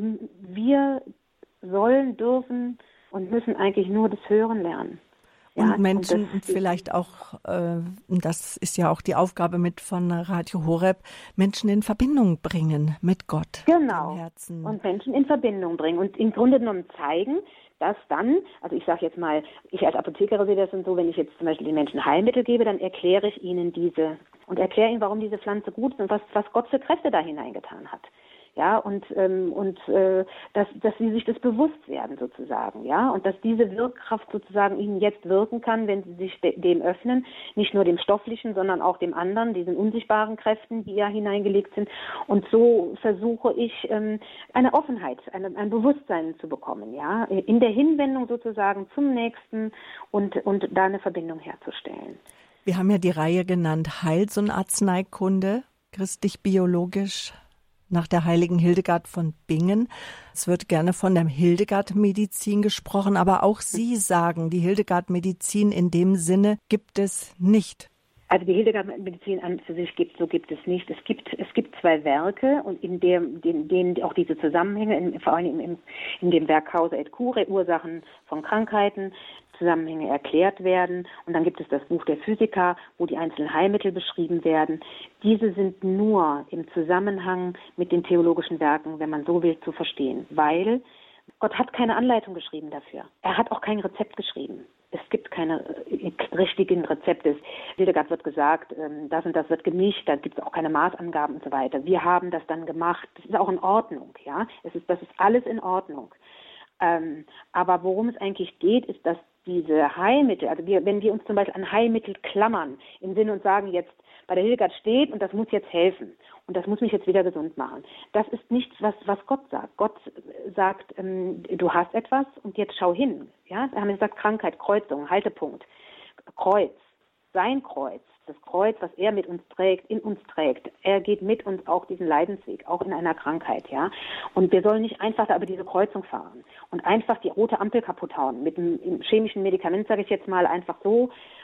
wir sollen, dürfen und müssen eigentlich nur das Hören lernen. Und ja, Menschen und vielleicht auch, äh, das ist ja auch die Aufgabe mit von Radio Horeb, Menschen in Verbindung bringen mit Gott. Genau. Dem Herzen. Und Menschen in Verbindung bringen und im Grunde genommen zeigen, dass dann, also ich sage jetzt mal, ich als Apothekerin sehe das und so, wenn ich jetzt zum Beispiel den Menschen Heilmittel gebe, dann erkläre ich ihnen diese und erkläre ihnen, warum diese Pflanze gut ist und was, was Gott für Kräfte da hineingetan hat. Ja, und, ähm, und äh, dass, dass sie sich das bewusst werden sozusagen, ja, und dass diese Wirkkraft sozusagen ihnen jetzt wirken kann, wenn sie sich de- dem öffnen, nicht nur dem stofflichen, sondern auch dem anderen, diesen unsichtbaren Kräften, die ja hineingelegt sind. Und so versuche ich, ähm, eine Offenheit, eine, ein Bewusstsein zu bekommen, ja, in der Hinwendung sozusagen zum Nächsten und, und da eine Verbindung herzustellen. Wir haben ja die Reihe genannt Heils- und Arzneikunde, christlich-biologisch, nach der heiligen Hildegard von Bingen. Es wird gerne von der Hildegard-Medizin gesprochen, aber auch Sie sagen, die Hildegard-Medizin in dem Sinne gibt es nicht. Also die Hildegard-Medizin an für sich gibt, so gibt es nicht. Es gibt, es gibt zwei Werke und in dem, in denen auch diese Zusammenhänge, in, vor allem in, in dem Werk Causa et Cura, Ursachen von Krankheiten, Zusammenhänge erklärt werden. Und dann gibt es das Buch der Physiker, wo die einzelnen Heilmittel beschrieben werden. Diese sind nur im Zusammenhang mit den theologischen Werken, wenn man so will, zu verstehen, weil Gott hat keine Anleitung geschrieben dafür. Er hat auch kein Rezept geschrieben. Es gibt keine richtigen Rezepte. Hildegard wird gesagt, das und das wird gemischt, da gibt es auch keine Maßangaben und so weiter. Wir haben das dann gemacht. Das ist auch in Ordnung, ja. Es ist, das ist alles in Ordnung. Ähm, aber worum es eigentlich geht, ist, dass diese Heilmittel, also wir, wenn wir uns zum Beispiel an Heilmittel klammern, im Sinne und sagen jetzt, bei der Hildegard steht und das muss jetzt helfen und das muss mich jetzt wieder gesund machen. Das ist nichts, was, was Gott sagt. Gott sagt, ähm, du hast etwas und jetzt schau hin. Ja, wir haben gesagt, Krankheit, Kreuzung, Haltepunkt, Kreuz, sein Kreuz, das Kreuz, was er mit uns trägt, in uns trägt. Er geht mit uns auch diesen Leidensweg, auch in einer Krankheit, ja. Und wir sollen nicht einfach da über diese Kreuzung fahren und einfach die rote Ampel kaputt hauen mit einem chemischen Medikament, sage ich jetzt mal, einfach so,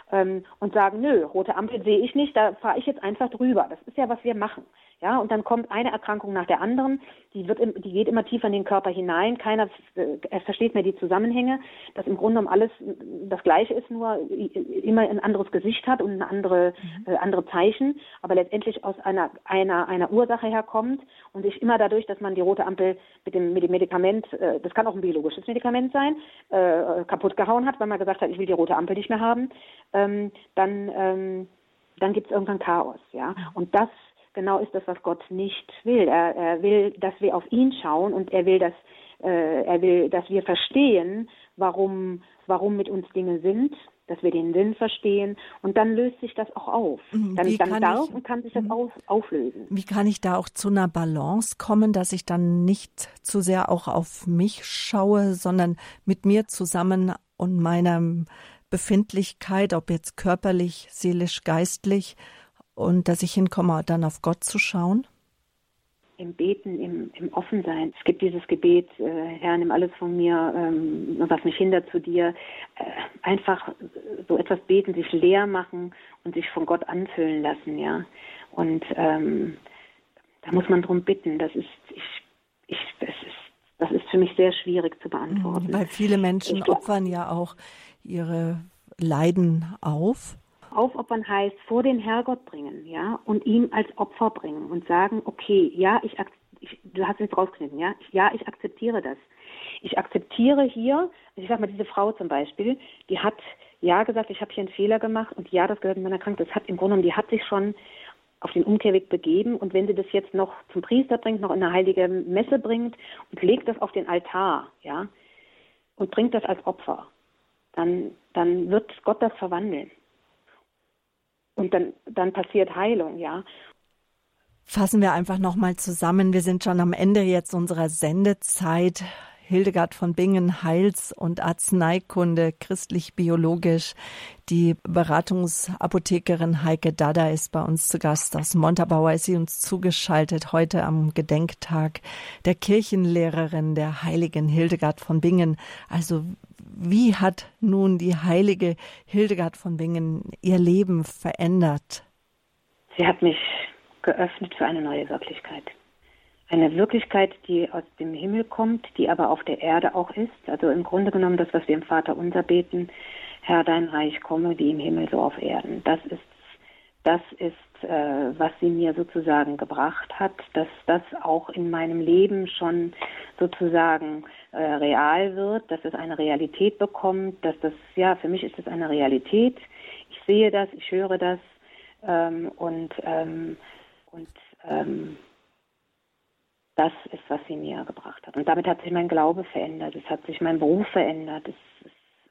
ähm, und sagen, nö, rote Ampel sehe ich nicht, da fahre ich jetzt einfach drüber. Das ist ja, was wir machen. Ja, und dann kommt eine Erkrankung nach der anderen, die wird, die geht immer tiefer in den Körper hinein, keiner äh, versteht mehr die Zusammenhänge, dass im Grunde genommen alles das Gleiche ist, nur immer ein anderes Gesicht hat und eine andere, mhm. äh, andere Zeichen, aber letztendlich aus einer, einer, einer Ursache herkommt und sich immer dadurch, dass man die rote Ampel mit dem, mit dem Medikament, äh, das kann auch ein biologisches Medikament sein, äh, kaputt gehauen hat, weil man gesagt hat, ich will die rote Ampel nicht mehr haben, ähm, dann, ähm, dann gibt es irgendwann Chaos, ja, und das genau ist das, was Gott nicht will. Er, er will, dass wir auf ihn schauen und er will, dass, äh, er will, dass wir verstehen, warum, warum mit uns Dinge sind, dass wir den Sinn verstehen und dann löst sich das auch auf. Dann, Wie dann darf ich, und kann sich das auf, auflösen. Wie kann ich da auch zu einer Balance kommen, dass ich dann nicht zu sehr auch auf mich schaue, sondern mit mir zusammen und meiner Befindlichkeit, ob jetzt körperlich, seelisch, geistlich, und dass ich hinkomme, dann auf Gott zu schauen? Im Beten, im, im Offensein. Es gibt dieses Gebet, äh, Herr, nimm alles von mir, ähm, was mich hindert zu dir. Äh, einfach so etwas beten, sich leer machen und sich von Gott anfüllen lassen, ja. Und ähm, da muss man drum bitten. Das ist, ich, ich, das ist, das ist für mich sehr schwierig zu beantworten. Weil viele Menschen glaub, opfern ja auch ihre Leiden auf. Aufopfern heißt, vor den Herrgott bringen, ja, und ihm als Opfer bringen und sagen, okay, ja, ich, ich du hast es jetzt rausgeschnitten, ja, ich, ja, ich akzeptiere das. Ich akzeptiere hier, ich sag mal, diese Frau zum Beispiel, die hat ja gesagt, ich habe hier einen Fehler gemacht und ja, das gehört in meiner Krankheit. Das hat im Grunde genommen, die hat sich schon auf den Umkehrweg begeben und wenn sie das jetzt noch zum Priester bringt, noch in eine heilige Messe bringt und legt das auf den Altar, ja, und bringt das als Opfer, dann, dann wird Gott das verwandeln. Und dann, dann passiert Heilung, ja. Fassen wir einfach nochmal zusammen. Wir sind schon am Ende jetzt unserer Sendezeit. Hildegard von Bingen, Heils- und Arzneikunde, christlich-biologisch. Die Beratungsapothekerin Heike Dada ist bei uns zu Gast. Aus Montabaur ist sie uns zugeschaltet, heute am Gedenktag der Kirchenlehrerin, der heiligen Hildegard von Bingen. Also wie hat nun die heilige Hildegard von Bingen ihr Leben verändert? Sie hat mich geöffnet für eine neue Wirklichkeit. Eine Wirklichkeit, die aus dem Himmel kommt, die aber auf der Erde auch ist. Also im Grunde genommen das, was wir im Vaterunser beten, Herr, dein Reich komme, wie im Himmel, so auf Erden. Das ist, das ist, äh, was sie mir sozusagen gebracht hat, dass das auch in meinem Leben schon sozusagen äh, real wird, dass es eine Realität bekommt, dass das, ja, für mich ist es eine Realität. Ich sehe das, ich höre das ähm, und, ähm, und ähm, das ist, was sie mir gebracht hat. Und damit hat sich mein Glaube verändert, es hat sich mein Beruf verändert. Es, es,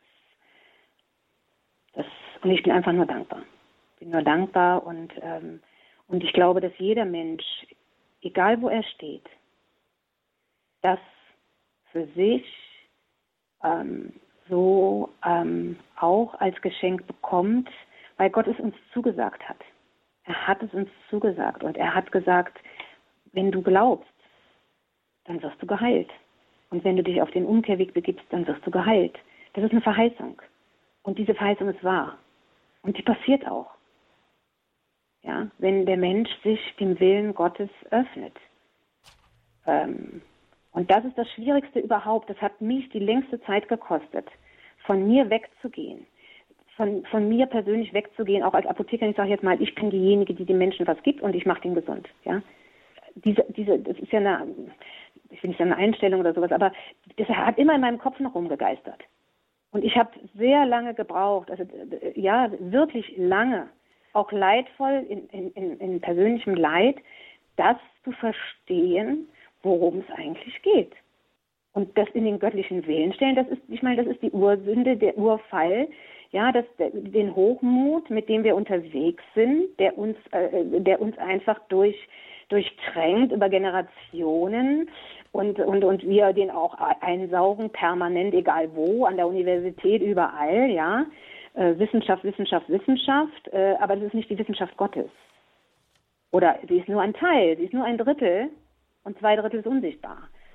das, und ich bin einfach nur dankbar. Ich bin nur dankbar und, ähm, und ich glaube, dass jeder Mensch, egal wo er steht, das für sich ähm, so ähm, auch als Geschenk bekommt, weil Gott es uns zugesagt hat. Er hat es uns zugesagt und er hat gesagt, wenn du glaubst, dann wirst du geheilt. Und wenn du dich auf den Umkehrweg begibst, dann wirst du geheilt. Das ist eine Verheißung. Und diese Verheißung ist wahr. Und die passiert auch. Ja, wenn der Mensch sich dem Willen Gottes öffnet. Ähm, und das ist das Schwierigste überhaupt. Das hat mich die längste Zeit gekostet, von mir wegzugehen. Von, von mir persönlich wegzugehen, auch als Apothekerin. Ich sage jetzt mal, ich bin diejenige, die den Menschen was gibt und ich mache den gesund. Ja? Diese, diese, das ist ja eine, ich will nicht sagen eine Einstellung oder sowas, aber das hat immer in meinem Kopf noch rumgegeistert. Und ich habe sehr lange gebraucht, also ja, wirklich lange, auch leidvoll in, in, in, in persönlichem Leid, das zu verstehen, worum es eigentlich geht. Und das in den göttlichen Willen stellen, das ist, ich meine, das ist die Ursünde, der Urfall, ja, das, den Hochmut, mit dem wir unterwegs sind, der uns, äh, der uns einfach durch durchtränkt über Generationen und, und, und wir den auch einsaugen, permanent, egal wo, an der Universität, überall, ja. Äh, Wissenschaft, Wissenschaft, Wissenschaft, äh, aber das ist nicht die Wissenschaft Gottes. Oder sie ist nur ein Teil, sie ist nur ein Drittel und zwei Drittel ist unsichtbar.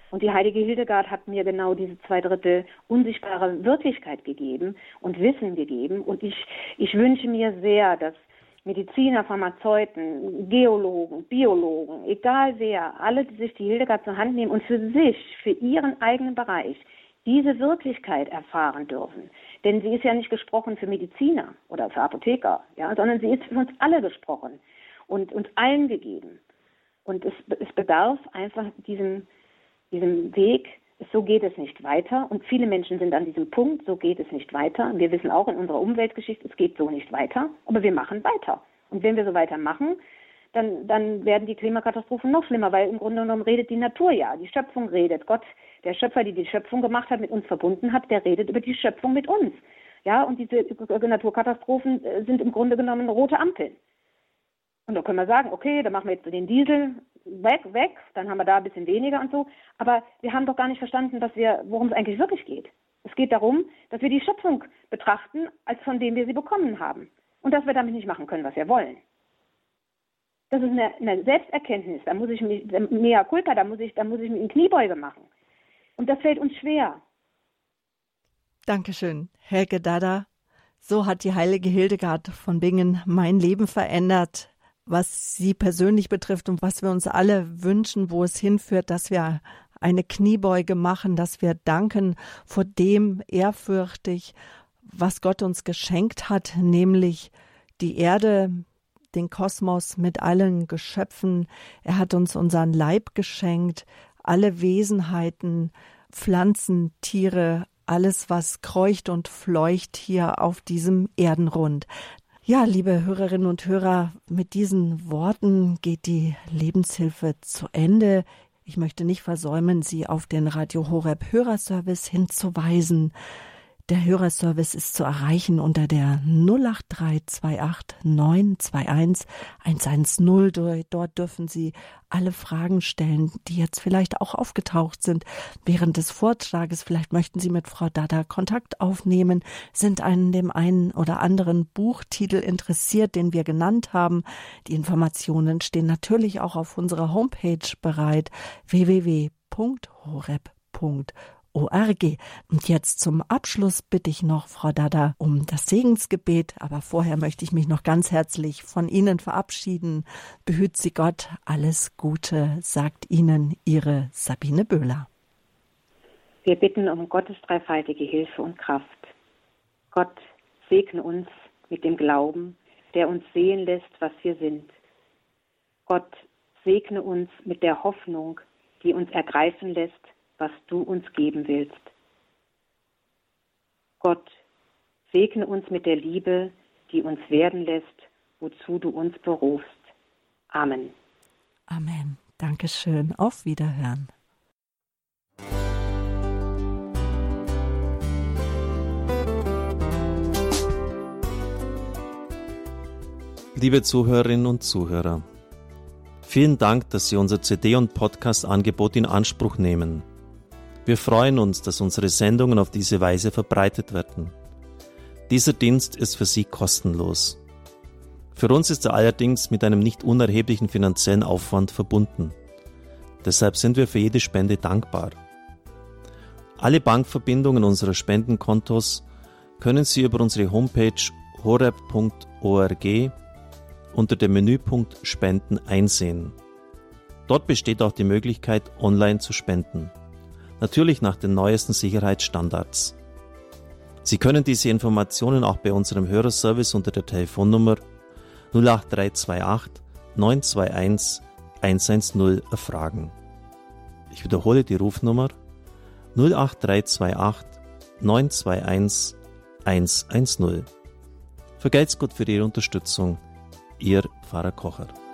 Und die heilige Hildegard hat mir genau diese zwei Drittel unsichtbare Wirklichkeit gegeben und Wissen gegeben. Und ich, ich wünsche mir sehr, dass Mediziner, Pharmazeuten, Geologen, Biologen, egal wer, alle, die sich die Hildegard zur Hand nehmen und für sich, für ihren eigenen Bereich, diese Wirklichkeit erfahren dürfen. Denn sie ist ja nicht gesprochen für Mediziner oder für Apotheker, ja, sondern sie ist für uns alle gesprochen und uns allen gegeben. Und es, es bedarf einfach diesem diesem Weg, so geht es nicht weiter. Und viele Menschen sind an diesem Punkt, so geht es nicht weiter. Wir wissen auch in unserer Umweltgeschichte, es geht so nicht weiter, aber wir machen weiter. Und wenn wir so weitermachen, dann, dann werden die Klimakatastrophen noch schlimmer, weil im Grunde genommen redet die Natur ja, die Schöpfung redet. Gott, der Schöpfer, der die Schöpfung gemacht hat, mit uns verbunden hat, der redet über die Schöpfung mit uns. Ja, und diese Naturkatastrophen sind im Grunde genommen rote Ampeln. Und da können wir sagen, okay, dann machen wir jetzt den Diesel weg, weg, dann haben wir da ein bisschen weniger und so. Aber wir haben doch gar nicht verstanden, dass wir, worum es eigentlich wirklich geht. Es geht darum, dass wir die Schöpfung betrachten, als von dem wir sie bekommen haben. Und dass wir damit nicht machen können, was wir wollen. Das ist eine, eine Selbsterkenntnis. Da muss ich mich, mea culpa, da muss ich, da muss ich mir eine Kniebeuge machen. Und das fällt uns schwer. Dankeschön, Helge Dada. So hat die heilige Hildegard von Bingen mein Leben verändert, was sie persönlich betrifft und was wir uns alle wünschen, wo es hinführt, dass wir eine Kniebeuge machen, dass wir danken vor dem ehrfürchtig, was Gott uns geschenkt hat, nämlich die Erde, den Kosmos mit allen Geschöpfen. Er hat uns unseren Leib geschenkt, alle Wesenheiten, Pflanzen, Tiere, alles, was kreucht und fleucht hier auf diesem Erdenrund. Ja, liebe Hörerinnen und Hörer, mit diesen Worten geht die Lebenshilfe zu Ende. Ich möchte nicht versäumen, Sie auf den Radio Horeb Hörerservice hinzuweisen. Der Hörerservice ist zu erreichen unter der null acht drei zwei acht neun zwei eins eins eins null. Dort dürfen Sie alle Fragen stellen, die jetzt vielleicht auch aufgetaucht sind während des Vortrages. Vielleicht möchten Sie mit Frau Dada Kontakt aufnehmen, sind an dem einen oder anderen Buchtitel interessiert, den wir genannt haben. Die Informationen stehen natürlich auch auf unserer Homepage bereit, w w w punkt horeb punkt org. Und jetzt zum Abschluss bitte ich noch Frau Dada um das Segensgebet, aber vorher möchte ich mich noch ganz herzlich von Ihnen verabschieden. Behüt Sie Gott, alles Gute, sagt Ihnen Ihre Sabine Böhler. Wir bitten um Gottes dreifaltige Hilfe und Kraft. Gott segne uns mit dem Glauben, der uns sehen lässt, was wir sind. Gott segne uns mit der Hoffnung, die uns ergreifen lässt, was du uns geben willst. Gott, segne uns mit der Liebe, die uns werden lässt, wozu du uns berufst. Amen. Amen. Dankeschön. Auf Wiederhören. Liebe Zuhörerinnen und Zuhörer, vielen Dank, dass Sie unser C D- und Podcast-Angebot in Anspruch nehmen. Wir freuen uns, dass unsere Sendungen auf diese Weise verbreitet werden. Dieser Dienst ist für Sie kostenlos. Für uns ist er allerdings mit einem nicht unerheblichen finanziellen Aufwand verbunden. Deshalb sind wir für jede Spende dankbar. Alle Bankverbindungen unserer Spendenkontos können Sie über unsere Homepage horeb punkt org unter dem Menüpunkt Spenden einsehen. Dort besteht auch die Möglichkeit, online zu spenden. Natürlich nach den neuesten Sicherheitsstandards. Sie können diese Informationen auch bei unserem Hörerservice unter der Telefonnummer null acht drei zwei acht neun zwei eins eins eins null erfragen. Ich wiederhole die Rufnummer null acht drei zwei acht neun zwei eins eins eins null. Vergelt's Gott für Ihre Unterstützung. Ihr Pfarrer Kocher.